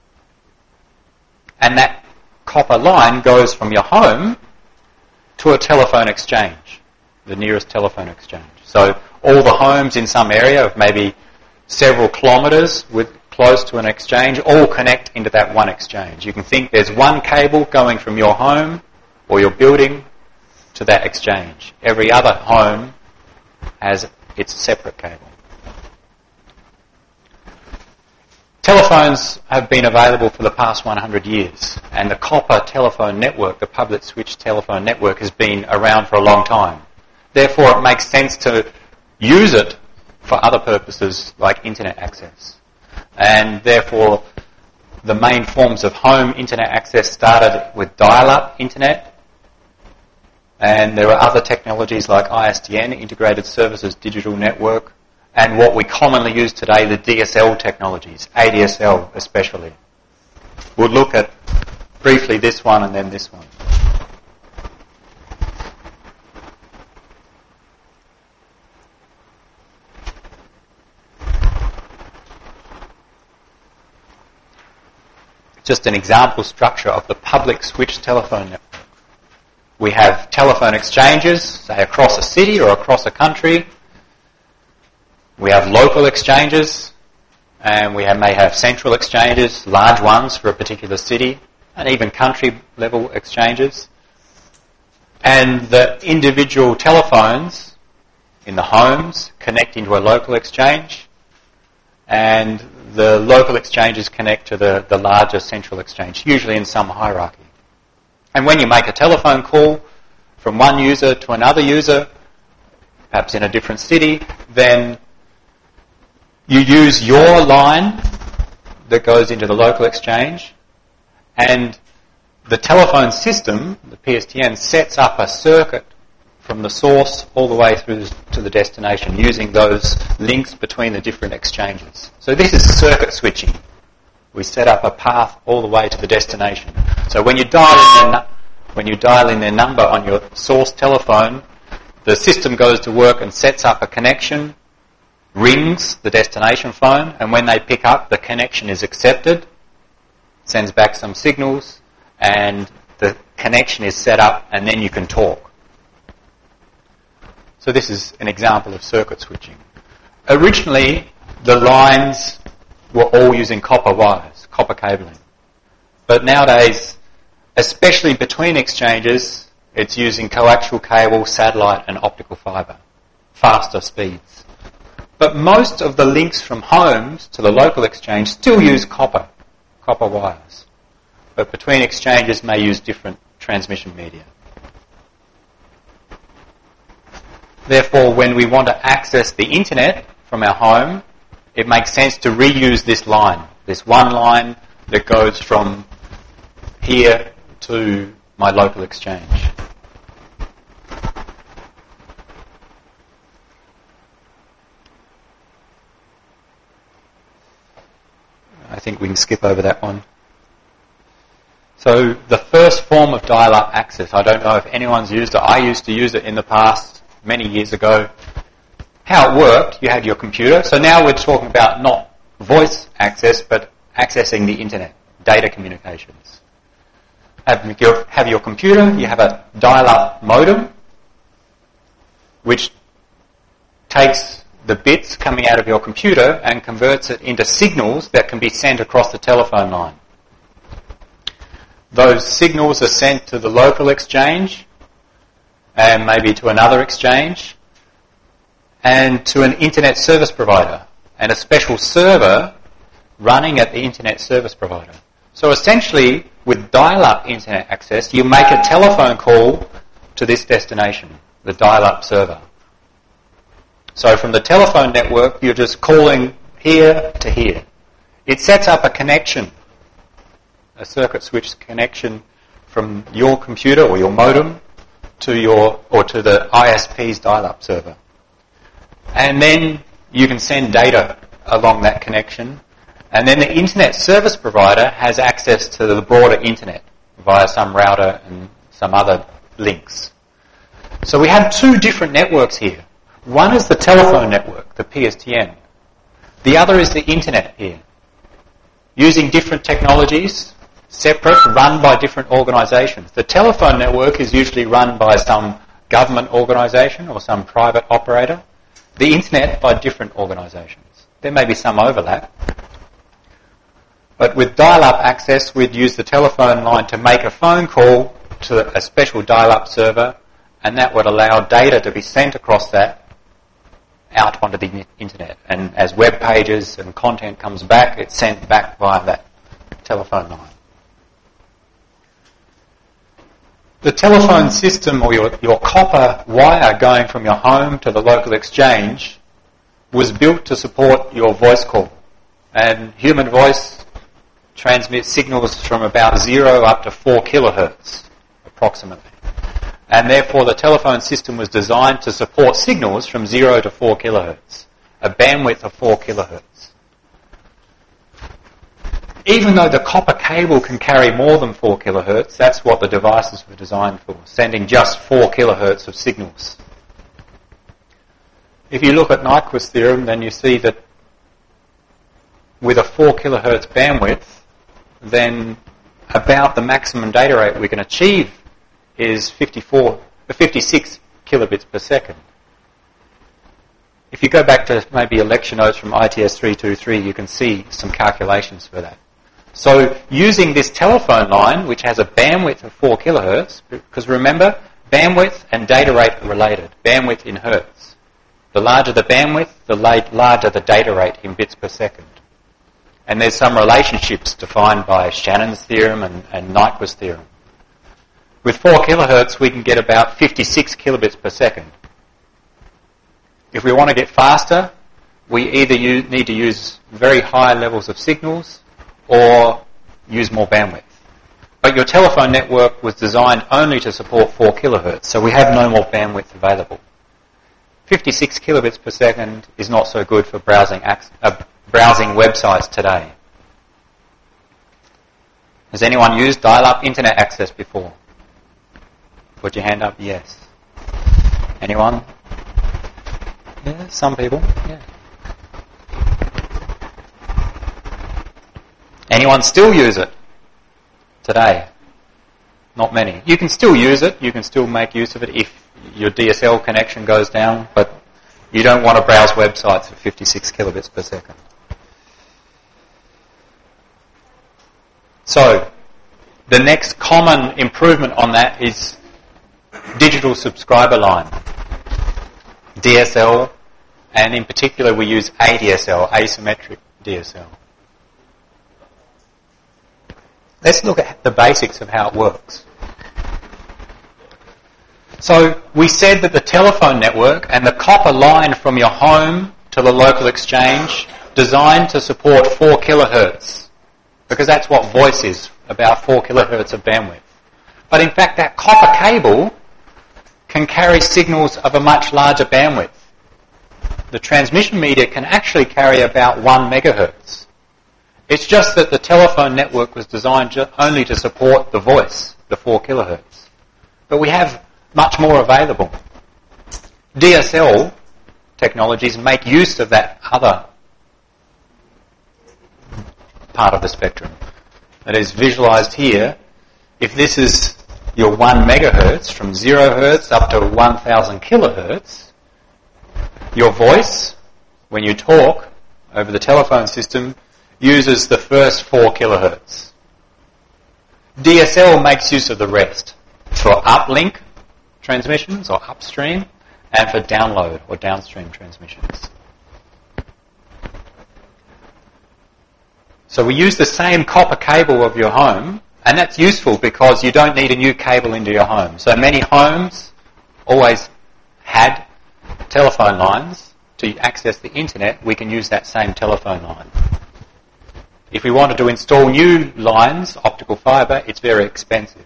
And that copper line goes from your home to a telephone exchange, the nearest telephone exchange. So all the homes in some area of maybe several kilometres with close to an exchange all connect into that one exchange. You can think there's one cable going from your home or your building to that exchange. Every other home has its separate cable. Telephones have been available for the past one hundred years, and the copper telephone network, the public switch telephone network, has been around for a long time. Therefore, it makes sense to use it for other purposes like internet access. And therefore, the main forms of home internet access started with dial-up internet, and there are other technologies like I S D N, Integrated Services Digital Network, and what we commonly use today, the D S L technologies, A D S L especially. We'll look at briefly this one and then this one. Just an example structure of the public switch telephone network. We have telephone exchanges, say across a city or across a country. We have local exchanges, and we have, may have central exchanges, large ones for a particular city, and even country level exchanges. And the individual telephones in the homes connect into a local exchange, and the local exchanges connect to the, the larger central exchange, usually in some hierarchy. And when you make a telephone call from one user to another user, perhaps in a different city, then you use your line that goes into the local exchange, and the telephone system, the P S T N, sets up a circuit from the source all the way through to the destination using those links between the different exchanges. So this is circuit switching. We set up a path all the way to the destination. So when you dial in their, when you dial in their number on your source telephone, the system goes to work and sets up a connection, rings the destination phone, and when they pick up, the connection is accepted, sends back some signals, and the connection is set up, and then you can talk. So this is an example of circuit switching. Originally, the lines were all using copper wires, copper cabling. But nowadays, especially between exchanges, it's using coaxial cable, satellite and optical fibre, faster speeds. But most of the links from homes to the local exchange still use copper, copper wires. But between exchanges may use different transmission media. Therefore, when we want to access the internet from our home, it makes sense to reuse this line, this one line that goes from here to my local exchange. I think we can skip over that one. So the first form of dial-up access, I don't know if anyone's used it. I used to use it in the past, many years ago. how it worked, you had your computer. So now we're talking about not voice access, but accessing the internet, data communications. Have your, have your computer, you have a dial-up modem, which takes the bits coming out of your computer and converts it into signals that can be sent across the telephone line. Those signals are sent to the local exchange and maybe to another exchange and to an internet service provider and a special server running at the internet service provider. So essentially, with dial-up internet access, you make a telephone call to this destination, the dial-up server. So from the telephone network, you're just calling here to here. It sets up a connection, a circuit switch connection from your computer or your modem to your or to the I S P's dial-up server. And then you can send data along that connection. And then the internet service provider has access to the broader internet via some router and some other links. So we have two different networks here. One is the telephone network, the P S T N. The other is the internet here. Using different technologies, separate, run by different organisations. The telephone network is usually run by some government organisation or some private operator. The internet by different organisations. There may be some overlap. But with dial-up access, we'd use the telephone line to make a phone call to a special dial-up server, and that would allow data to be sent across that out onto the internet. And as web pages and content comes back, it's sent back via that telephone line. The telephone system, or your, your copper wire going from your home to the local exchange, was built to support your voice call. And human voice transmits signals from about zero up to four kilohertz, approximately. And therefore the telephone system was designed to support signals from zero to four kilohertz, a bandwidth of four kilohertz. Even though the copper cable can carry more than four kilohertz, that's what the devices were designed for, sending just four kilohertz of signals. If you look at Nyquist theorem, then you see that with a four kilohertz bandwidth, then about the maximum data rate we can achieve is fifty-four, fifty-six kilobits per second. If you go back to maybe your lecture notes from I T S three twenty-three, you can see some calculations for that. So using this telephone line, which has a bandwidth of four kilohertz, because remember, bandwidth and data rate are related, bandwidth in hertz. The larger the bandwidth, the larger the data rate in bits per second. And there's some relationships defined by Shannon's theorem and, and Nyquist theorem. With four kilohertz, we can get about fifty-six kilobits per second. If we want to get faster, we either use, need to use very high levels of signals or use more bandwidth. But your telephone network was designed only to support four kilohertz, so we have no more bandwidth available. fifty-six kilobits per second is not so good for browsing, uh, browsing websites today. Has anyone used dial-up internet access before? Put your hand up, yes. Anyone? Yeah, some people, yeah. Anyone still use it today? Not many. You can still use it, you can still make use of it if your D S L connection goes down, but you don't want to browse websites at fifty-six kilobits per second. So, the next common improvement on that is digital subscriber line, D S L, and in particular we use A D S L, asymmetric D S L. Let's look at the basics of how it works. So we said that the telephone network and the copper line from your home to the local exchange designed to support four kilohertz, because that's what voice is, about four kilohertz of bandwidth. But in fact that copper cable can carry signals of a much larger bandwidth. The transmission media can actually carry about one megahertz. It's just that the telephone network was designed ju- only to support the voice, the four kilohertz. But we have much more available. D S L, technologies make use of that other part of the spectrum. That is visualized here. If this is your one megahertz from zero hertz up to one thousand kilohertz, your voice, when you talk over the telephone system, uses the first four kilohertz. D S L makes use of the rest for uplink transmissions or upstream and for download or downstream transmissions. So we use the same copper cable of your home, and that's useful because you don't need a new cable into your home. So many homes always had telephone lines. To access the internet, we can use that same telephone line. If we wanted to install new lines, optical fibre, it's very expensive.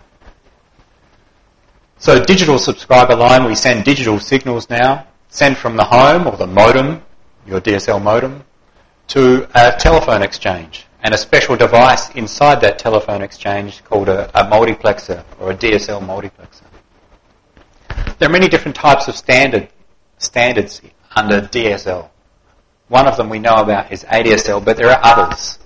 So digital subscriber line, we send digital signals now, send from the home or the modem, your D S L modem, to a telephone exchange and a special device inside that telephone exchange called a, a multiplexer or a D S L multiplexer. There are many different types of standard standards under D S L. One of them we know about is A D S L, but there are others.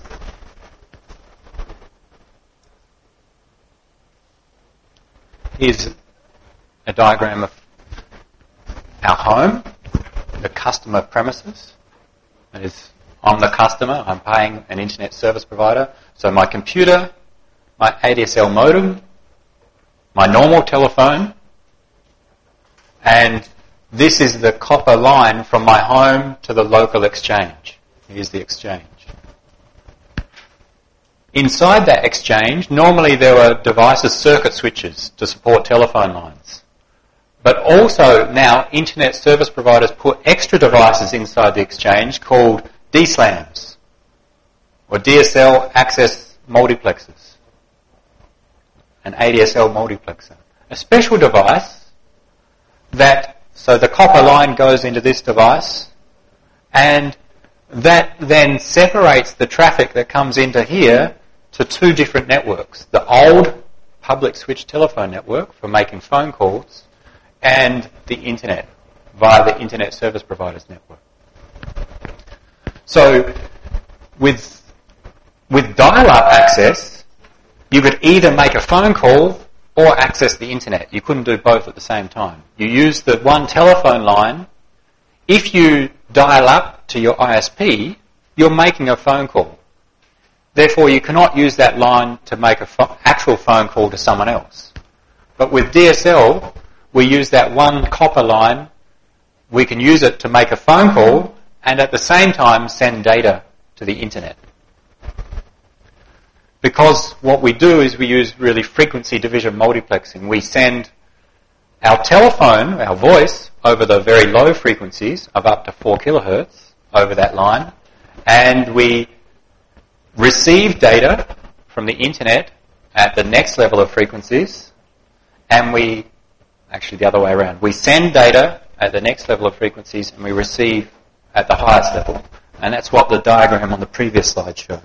Here's a diagram of our home, the customer premises. That is, I'm the customer, I'm paying an internet service provider. So my computer, my A D S L modem, my normal telephone, and this is the copper line from my home to the local exchange. Here's the exchange. Inside that exchange, normally there were devices, circuit switches to support telephone lines. But also now internet service providers put extra devices inside the exchange called D SLAMs or D S L access multiplexers, an A D S L multiplexer. A special device that, so the copper line goes into this device and that then separates the traffic that comes into here to two different networks. The old public switch telephone network for making phone calls and the internet via the internet service providers network. So with, with dial-up access, you could either make a phone call or access the internet. You couldn't do both at the same time. You use the one telephone line. If you dial up to your I S P, you're making a phone call. Therefore, you cannot use that line to make an fo- actual phone call to someone else. But with D S L, we use that one copper line. We can use it to make a phone call and at the same time send data to the internet. Because what we do is we use really frequency division multiplexing. We send our telephone, our voice, over the very low frequencies of up to four kilohertz over that line, and we receive data from the internet at the next level of frequencies, and we, actually the other way around, we send data at the next level of frequencies and we receive at the highest level. And that's what the diagram on the previous slide showed.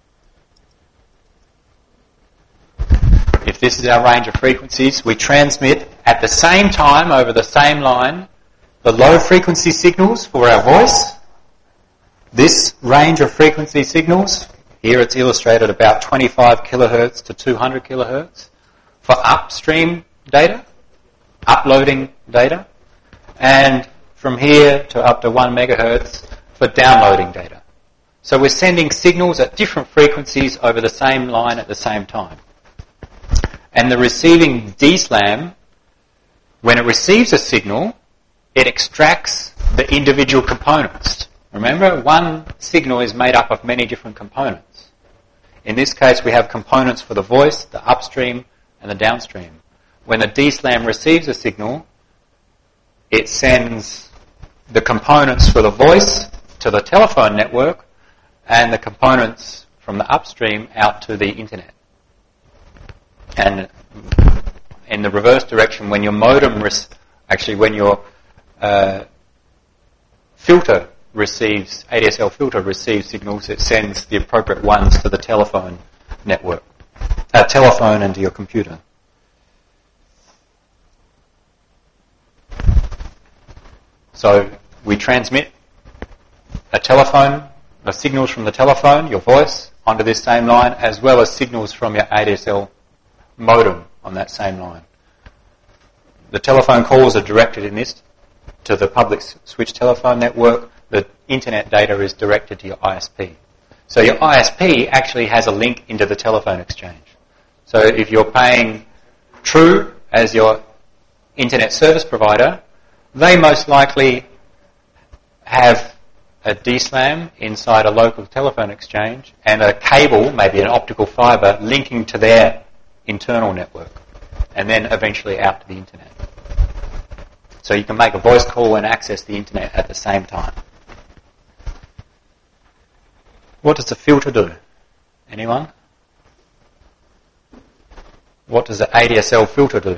If this is our range of frequencies, we transmit at the same time over the same line the low frequency signals for our voice. This range of frequency signals, here it's illustrated about twenty-five kilohertz to two hundred kilohertz for upstream data, uploading data, and from here to up to one megahertz for downloading data. So we're sending signals at different frequencies over the same line at the same time. And the receiving D SLAM, when it receives a signal, it extracts the individual components. Remember, one signal is made up of many different components. In this case, we have components for the voice, the upstream, and the downstream. When the D SLAM receives a signal, it sends the components for the voice to the telephone network and the components from the upstream out to the internet. And in the reverse direction, when your modem, res- actually when your uh, filter receives, A D S L filter receives signals, it sends the appropriate ones to the telephone network, uh, telephone and to your computer. So we transmit a telephone, the signals from the telephone, your voice, onto this same line, as well as signals from your A D S L modem on that same line. The telephone calls are directed in this to the public switch telephone network. The internet data is directed to your I S P. So your I S P actually has a link into the telephone exchange. So if you're paying True as your internet service provider, they most likely have a D SLAM inside a local telephone exchange and a cable, maybe an optical fibre, linking to their internal network and then eventually out to the internet. So you can make a voice call and access the internet at the same time. What does the filter do? Anyone? What does the A D S L filter do?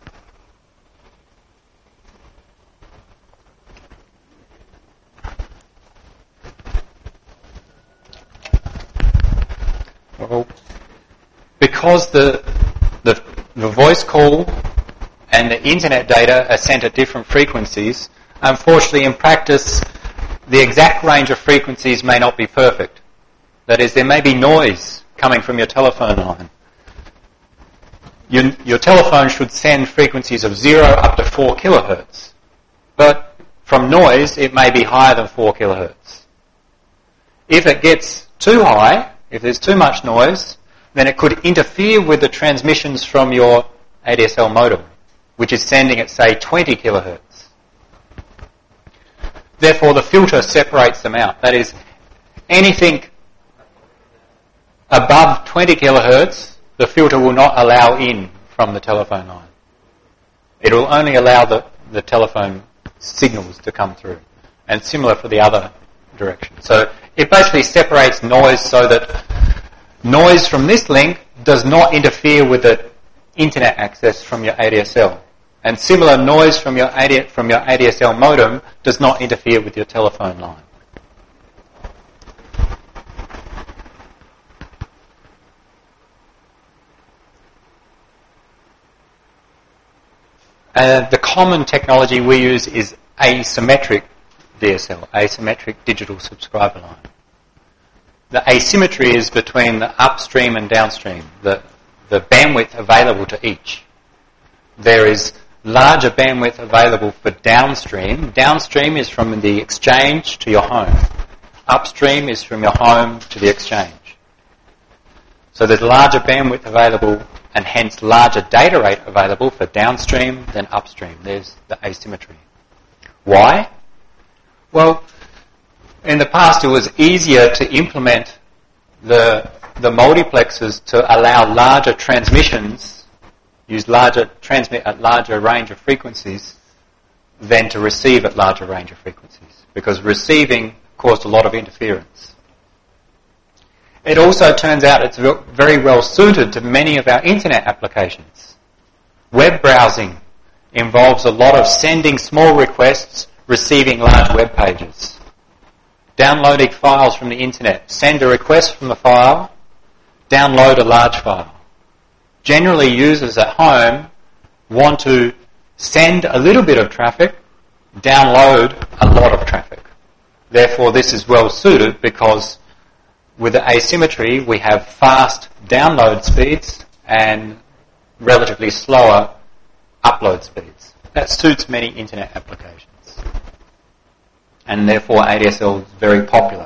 Well, because the, the the voice call and the internet data are sent at different frequencies, unfortunately in practice the exact range of frequencies may not be perfect. That is, there may be noise coming from your telephone line. Your, your telephone should send frequencies of zero up to four kilohertz. But from noise, it may be higher than four kilohertz. If it gets too high, if there's too much noise, then it could interfere with the transmissions from your A D S L modem, which is sending at, say, twenty kilohertz. Therefore, the filter separates them out. That is, anything above twenty kilohertz, the filter will not allow in from the telephone line. It will only allow the, the telephone signals to come through. And similar for the other direction. So it basically separates noise so that noise from this link does not interfere with the internet access from your A D S L. And similar noise from your A D, from your A D S L modem does not interfere with your telephone line. Uh, the common technology we use is asymmetric D S L, asymmetric digital subscriber line. The asymmetry is between the upstream and downstream, the, the bandwidth available to each. There is larger bandwidth available for downstream. Downstream is from the exchange to your home. Upstream is from your home to the exchange. So there's larger bandwidth available and hence larger data rate available for downstream than upstream. There's the asymmetry. Why? Well, in the past it was easier to implement the the multiplexers to allow larger transmissions, use larger, transmit at larger range of frequencies than to receive at larger range of frequencies, because receiving caused a lot of interference. It also turns out it's very well suited to many of our internet applications. Web browsing involves a lot of sending small requests, receiving large web pages. Downloading files from the internet. Send a request from the file, download a large file. Generally, users at home want to send a little bit of traffic, download a lot of traffic. Therefore, this is well suited because with the asymmetry, we have fast download speeds and relatively slower upload speeds. That suits many internet applications. And therefore A D S L is very popular.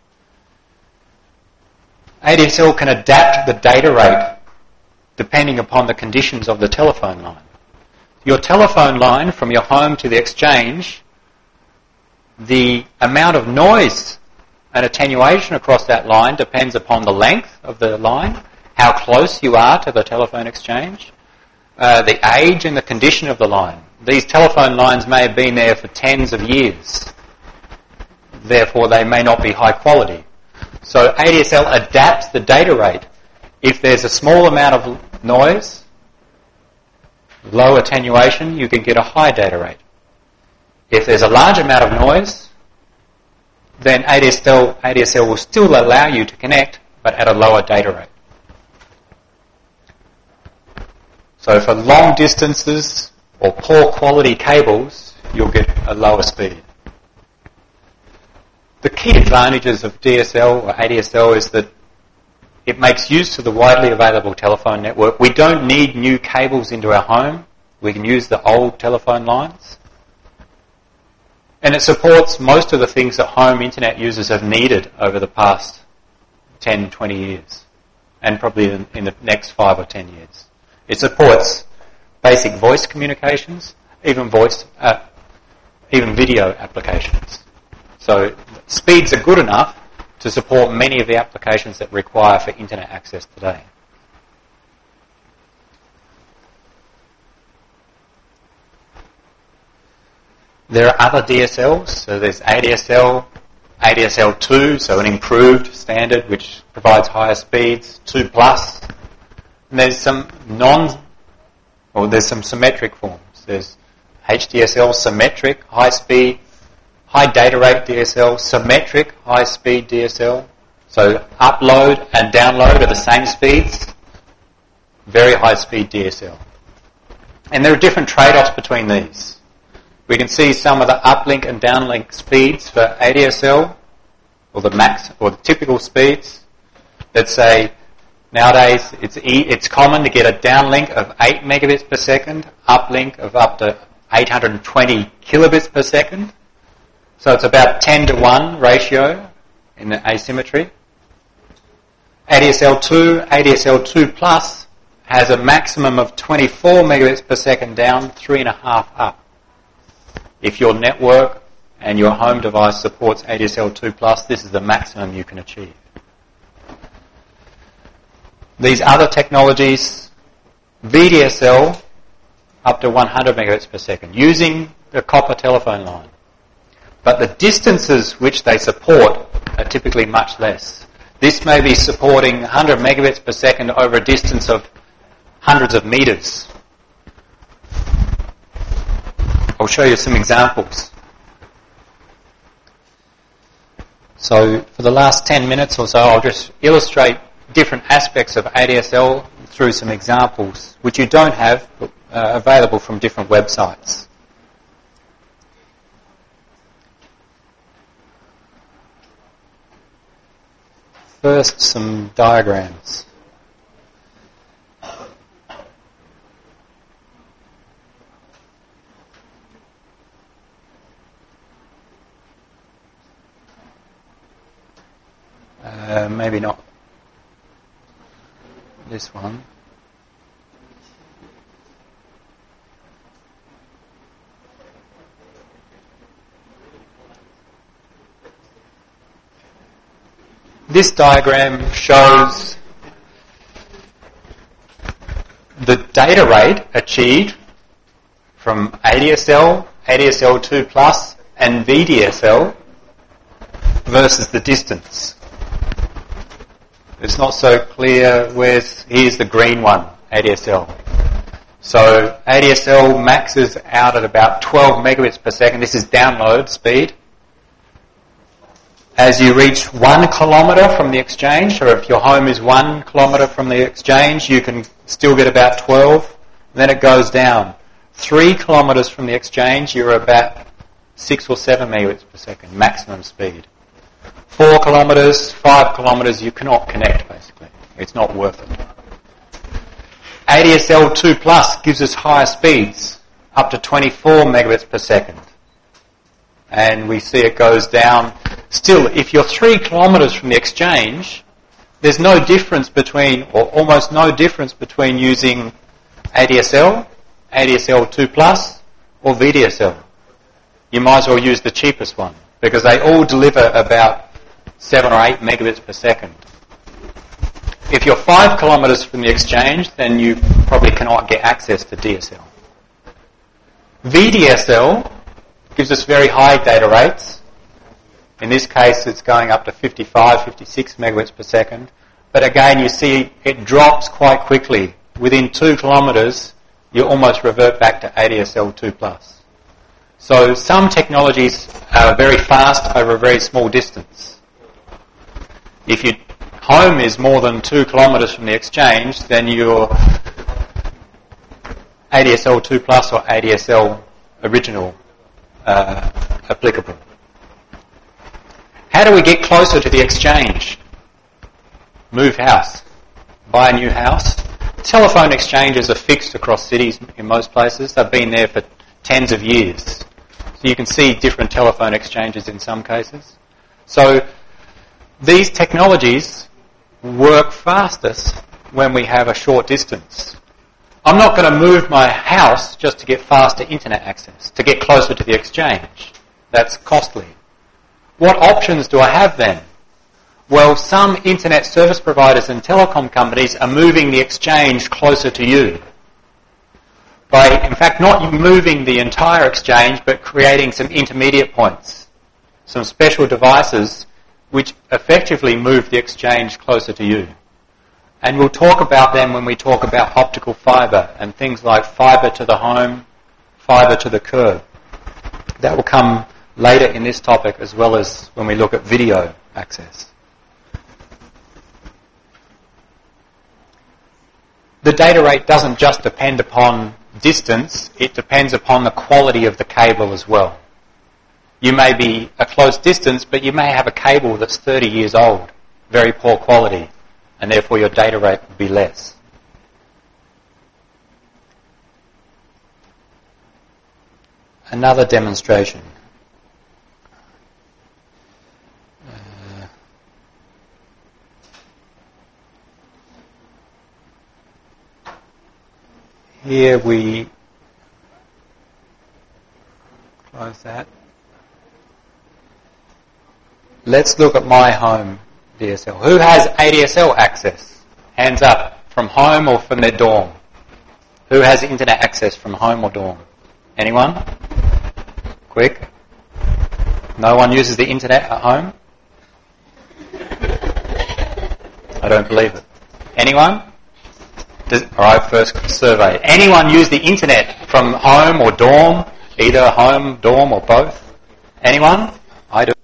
A D S L can adapt the data rate depending upon the conditions of the telephone line. Your telephone line from your home to the exchange, the amount of noise and attenuation across that line depends upon the length of the line, how close you are to the telephone exchange, uh, the age and the condition of the line. These telephone lines may have been there for tens of years. Therefore, they may not be high quality. So A D S L adapts the data rate. If there's a small amount of noise, low attenuation, you can get a high data rate. If there's a large amount of noise, then A D S L, A D S L will still allow you to connect, but at a lower data rate. So for long distances or poor quality cables, you'll get a lower speed. The key advantages of D S L or A D S L is that it makes use of the widely available telephone network. We don't need new cables into our home. We can use the old telephone lines. And it supports most of the things that home internet users have needed over the past ten, twenty years, and probably in, in the next five or ten years. It supports basic voice communications, even voice, uh, even video applications. So speeds are good enough to support many of the applications that require for internet access today. There are other D S Ls, so there's A D S L, A D S L two, so an improved standard which provides higher speeds, two plus. And there's some non, or there's some symmetric forms. There's H D S L, symmetric, high speed, high data rate D S L, symmetric, high speed D S L. So upload and download are the same speeds, very high speed D S L. And there are different trade-offs between these. We can see some of the uplink and downlink speeds for A D S L, or the max, or the typical speeds. Let's say nowadays it's e- it's common to get a downlink of eight megabits per second, uplink of up to eight hundred twenty kilobits per second. So it's about ten to one ratio in the asymmetry. A D S L two, A D S L two plus has a maximum of twenty-four megabits per second down, three and a half up. If your network and your home device supports A D S L two plus, this is the maximum you can achieve. These other technologies, V D S L, up to one hundred megabits per second, using the copper telephone line. But the distances which they support are typically much less. This may be supporting one hundred megabits per second over a distance of hundreds of meters. I'll show you some examples. So for the last ten minutes or so, I'll just illustrate different aspects of A D S L through some examples, which you don't have uh, available from different websites. First, some diagrams. Uh, maybe not this one. This diagram shows the data rate achieved from A D S L, A D S L two plus, and V D S L versus the distance. It's not so clear. Where's, here's the green one, A D S L. So A D S L maxes out at about twelve megabits per second. This is download speed. As you reach one kilometre from the exchange, or if your home is one kilometre from the exchange, you can still get about twelve. Then it goes down. Three kilometres from the exchange, you're about six or seven megabits per second, maximum speed. Four kilometres, five kilometres, you cannot connect, basically. It's not worth it. A D S L two plus gives us higher speeds, up to twenty-four megabits per second. And we see it goes down. Still, if you're three kilometres from the exchange, there's no difference between, or almost no difference between using A D S L, A D S L two plus, or V D S L. You might as well use the cheapest one, because they all deliver about seven or eight megabits per second. If you're five kilometres from the exchange, then you probably cannot get access to D S L. V D S L gives us very high data rates. In this case, it's going up to fifty-five, fifty-six megabits per second. But again, you see it drops quite quickly. Within two kilometres, you almost revert back to A D S L two plus. So some technologies are very fast over a very small distance. If your home is more than two kilometres from the exchange, then your A D S L two plus or A D S L original uh, applicable. How do we get closer to the exchange? Move house. Buy a new house. Telephone exchanges are fixed across cities in most places. They've been there for tens of years. So you can see different telephone exchanges in some cases. So these technologies work fastest when we have a short distance. I'm not going to move my house just to get faster internet access, to get closer to the exchange. That's costly. What options do I have then? Well, some internet service providers and telecom companies are moving the exchange closer to you. By, in fact, not moving the entire exchange, but creating some intermediate points, some special devices which effectively move the exchange closer to you. And we'll talk about them when we talk about optical fibre and things like fibre to the home, fibre to the curb. That will come later in this topic, as well as when we look at video access. The data rate doesn't just depend upon distance, it depends upon the quality of the cable as well. You may be a close distance, but you may have a cable that's thirty years old, very poor quality, and therefore your data rate will be less. Another demonstration. Uh, here we close that. Let's look at my home D S L. Who has A D S L access? Hands up, from home or from their dorm. Who has internet access from home or dorm? Anyone? Quick. No one uses the internet at home? I don't believe it. Anyone? Does, all right, first survey. Anyone use the internet from home or dorm? Either home, dorm, or both? Anyone? I do.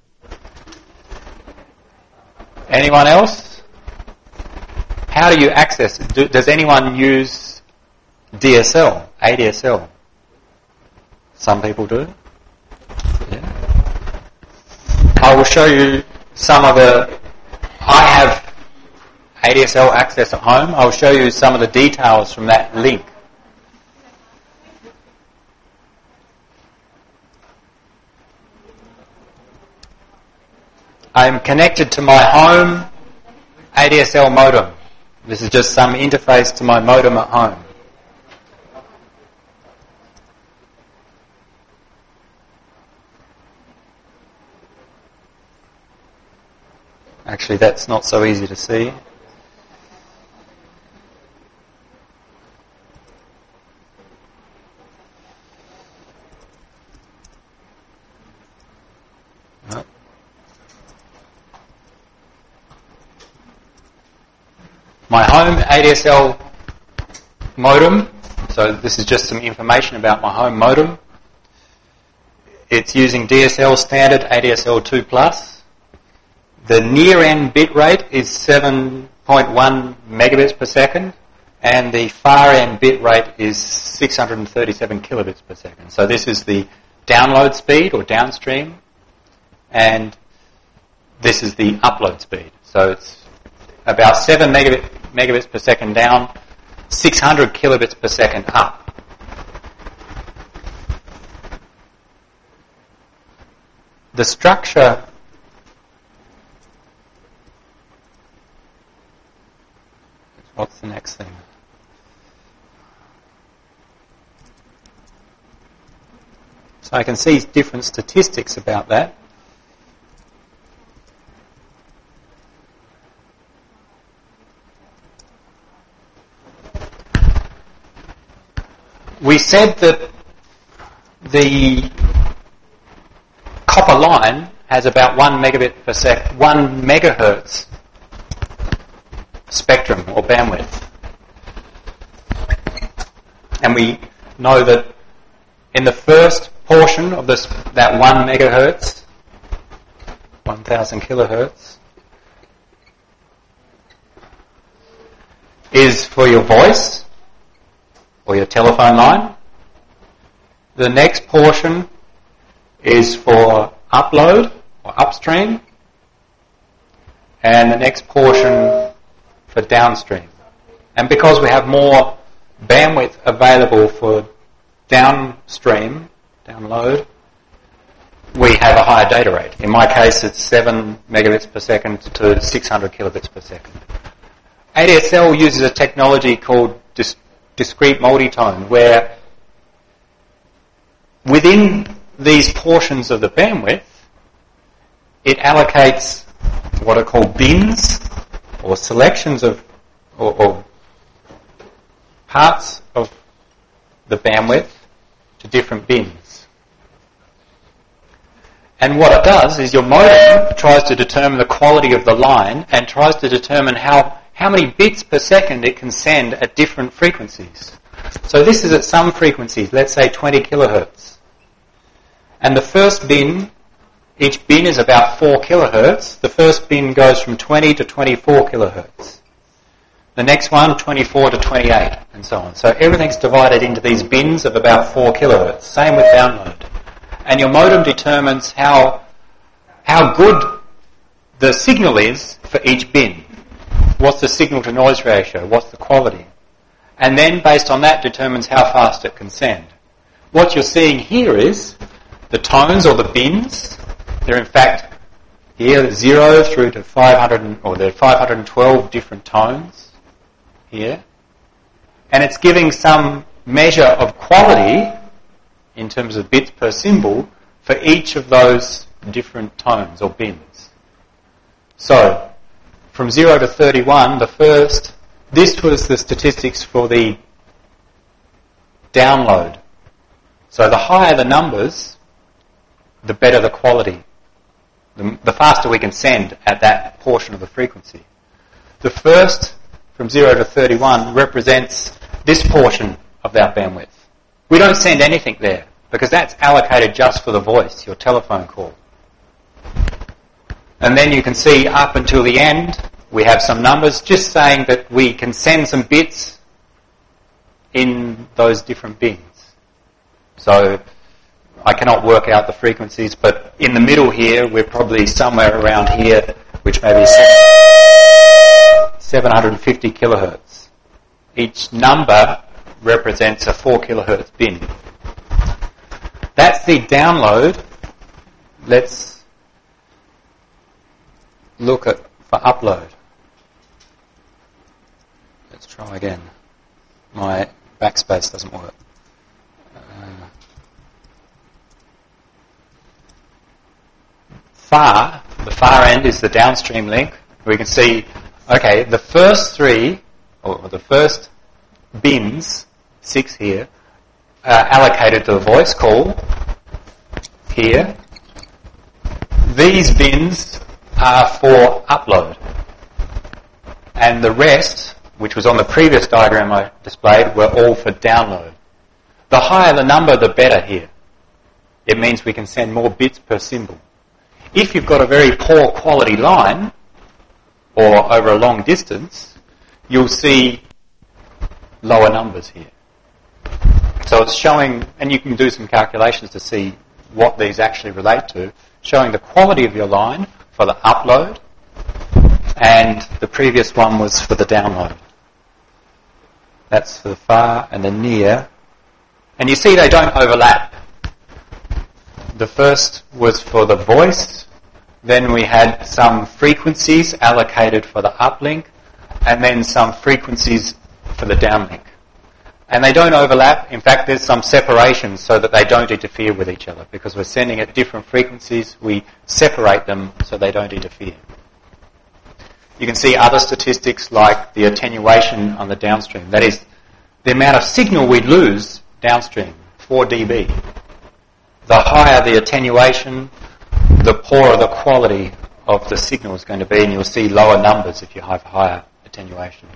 Anyone else? How do you access it? Do, does anyone use D S L, A D S L? Some people do. Yeah. I will show you some of the... I have A D S L access at home. I will show you some of the details from that link. I'm connected to my home A D S L modem. This is just some interface to my modem at home. Actually, that's not so easy to see. No. My home A D S L modem, so this is just some information about my home modem. It's using D S L standard A D S L two plus. The near end bit rate is seven point one megabits per second, and the far end bit rate is six hundred thirty-seven kilobits per second. So this is the download speed or downstream, and this is the upload speed. So it's about seven megabit, megabits per second down, six hundred kilobits per second up. The structure What's the next thing? So I can see different statistics about that. We said that the copper line has about one megabit per sec, one megahertz spectrum or bandwidth. And we know that in the first portion of this, that one megahertz, one thousand kilohertz, is for your voice or your telephone line. The next portion is for upload or upstream, and the next portion for downstream. And because we have more bandwidth available for downstream, download, we have a higher data rate. In my case, it's seven megabits per second to six hundred kilobits per second. A D S L uses a technology called dis- discrete multitone, where within these portions of the bandwidth, it allocates what are called bins, or selections of, or, or parts of the bandwidth to different bins. And what it does is your modem tries to determine the quality of the line and tries to determine how, how many bits per second it can send at different frequencies. So this is at some frequencies, let's say twenty kilohertz. And the first bin, each bin is about four kilohertz. The first bin goes from twenty to twenty-four kilohertz. The next one, twenty-four to twenty-eight, and so on. So everything's divided into these bins of about four kilohertz. Same with download. And your modem determines how how good the signal is for each bin. What's the signal to noise ratio? What's the quality? And then, based on that, determines how fast it can send. What you're seeing here is the tones or the bins. They're in fact here zero through to five hundred, or there are five hundred twelve different tones here, and it's giving some measure of quality in terms of bits per symbol for each of those different tones or bins. So, from zero to thirty-one, the first, this was the statistics for the download. So the higher the numbers, the better the quality. The, the faster we can send at that portion of the frequency. The first, from zero to thirty-one, represents this portion of that bandwidth. We don't send anything there, because that's allocated just for the voice, your telephone call. And then you can see up until the end, we have some numbers just saying that we can send some bits in those different bins. So I cannot work out the frequencies, but in the middle here, we're probably somewhere around here, which may be seven hundred fifty kilohertz. Each number represents a four kilohertz bin. That's the download. Let's look at for upload. Let's try again. My backspace doesn't work. Uh, far, the far end is the downstream link. We can see, okay, the first three, or the first bins, six here, are allocated to the voice call here. These bins are for upload. And the rest, which was on the previous diagram I displayed, were all for download. The higher the number, the better here. It means we can send more bits per symbol. If you've got a very poor quality line, or over a long distance, you'll see lower numbers here. So it's showing, and you can do some calculations to see what these actually relate to, showing the quality of your line for the upload, and the previous one was for the download. That's for the far and the near. And you see they don't overlap. The first was for the voice, then we had some frequencies allocated for the uplink, and then some frequencies for the downlink. And they don't overlap. In fact, there's some separation so that they don't interfere with each other. Because we're sending at different frequencies, we separate them so they don't interfere. You can see other statistics like the attenuation on the downstream. That is, the amount of signal we lose downstream, four decibels. The higher the attenuation, the poorer the quality of the signal is going to be, and you'll see lower numbers if you have higher attenuation.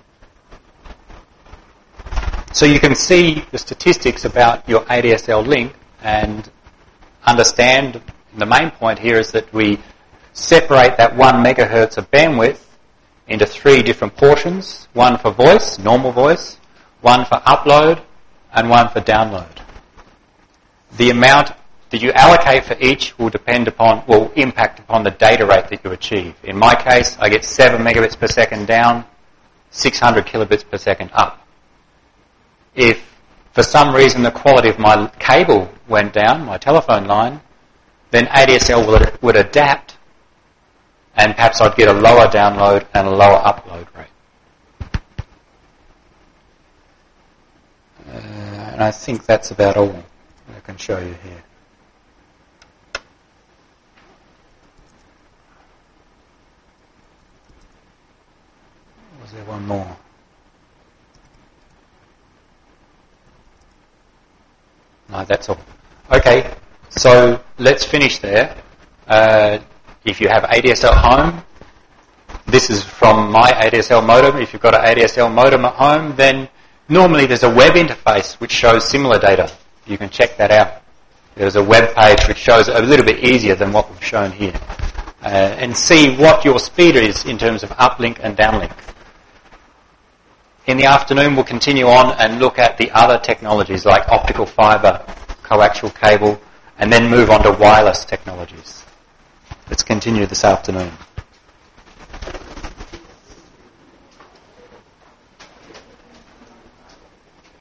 So you can see the statistics about your A D S L link and understand the main point here is that we separate that one megahertz of bandwidth into three different portions, one for voice, normal voice, one for upload, and one for download. The amount that you allocate for each will depend upon, will impact upon the data rate that you achieve. In my case, I get seven megabits per second down, six hundred kilobits per second up. If for some reason the quality of my cable went down, my telephone line, then A D S L would, would adapt, and perhaps I'd get a lower download and a lower upload rate. Uh, and I think that's about all I can show you here. Was there one more? No, that's all. Okay, so let's finish there. Uh, if you have A D S L at home, this is from my A D S L modem. If you've got an A D S L modem at home, then normally there's a web interface which shows similar data. You can check that out. There's a web page which shows it a little bit easier than what we've shown here. Uh, and see what your speed is in terms of uplink and downlink. In the afternoon, we'll continue on and look at the other technologies like optical fibre, coaxial cable, and then move on to wireless technologies. Let's continue this afternoon.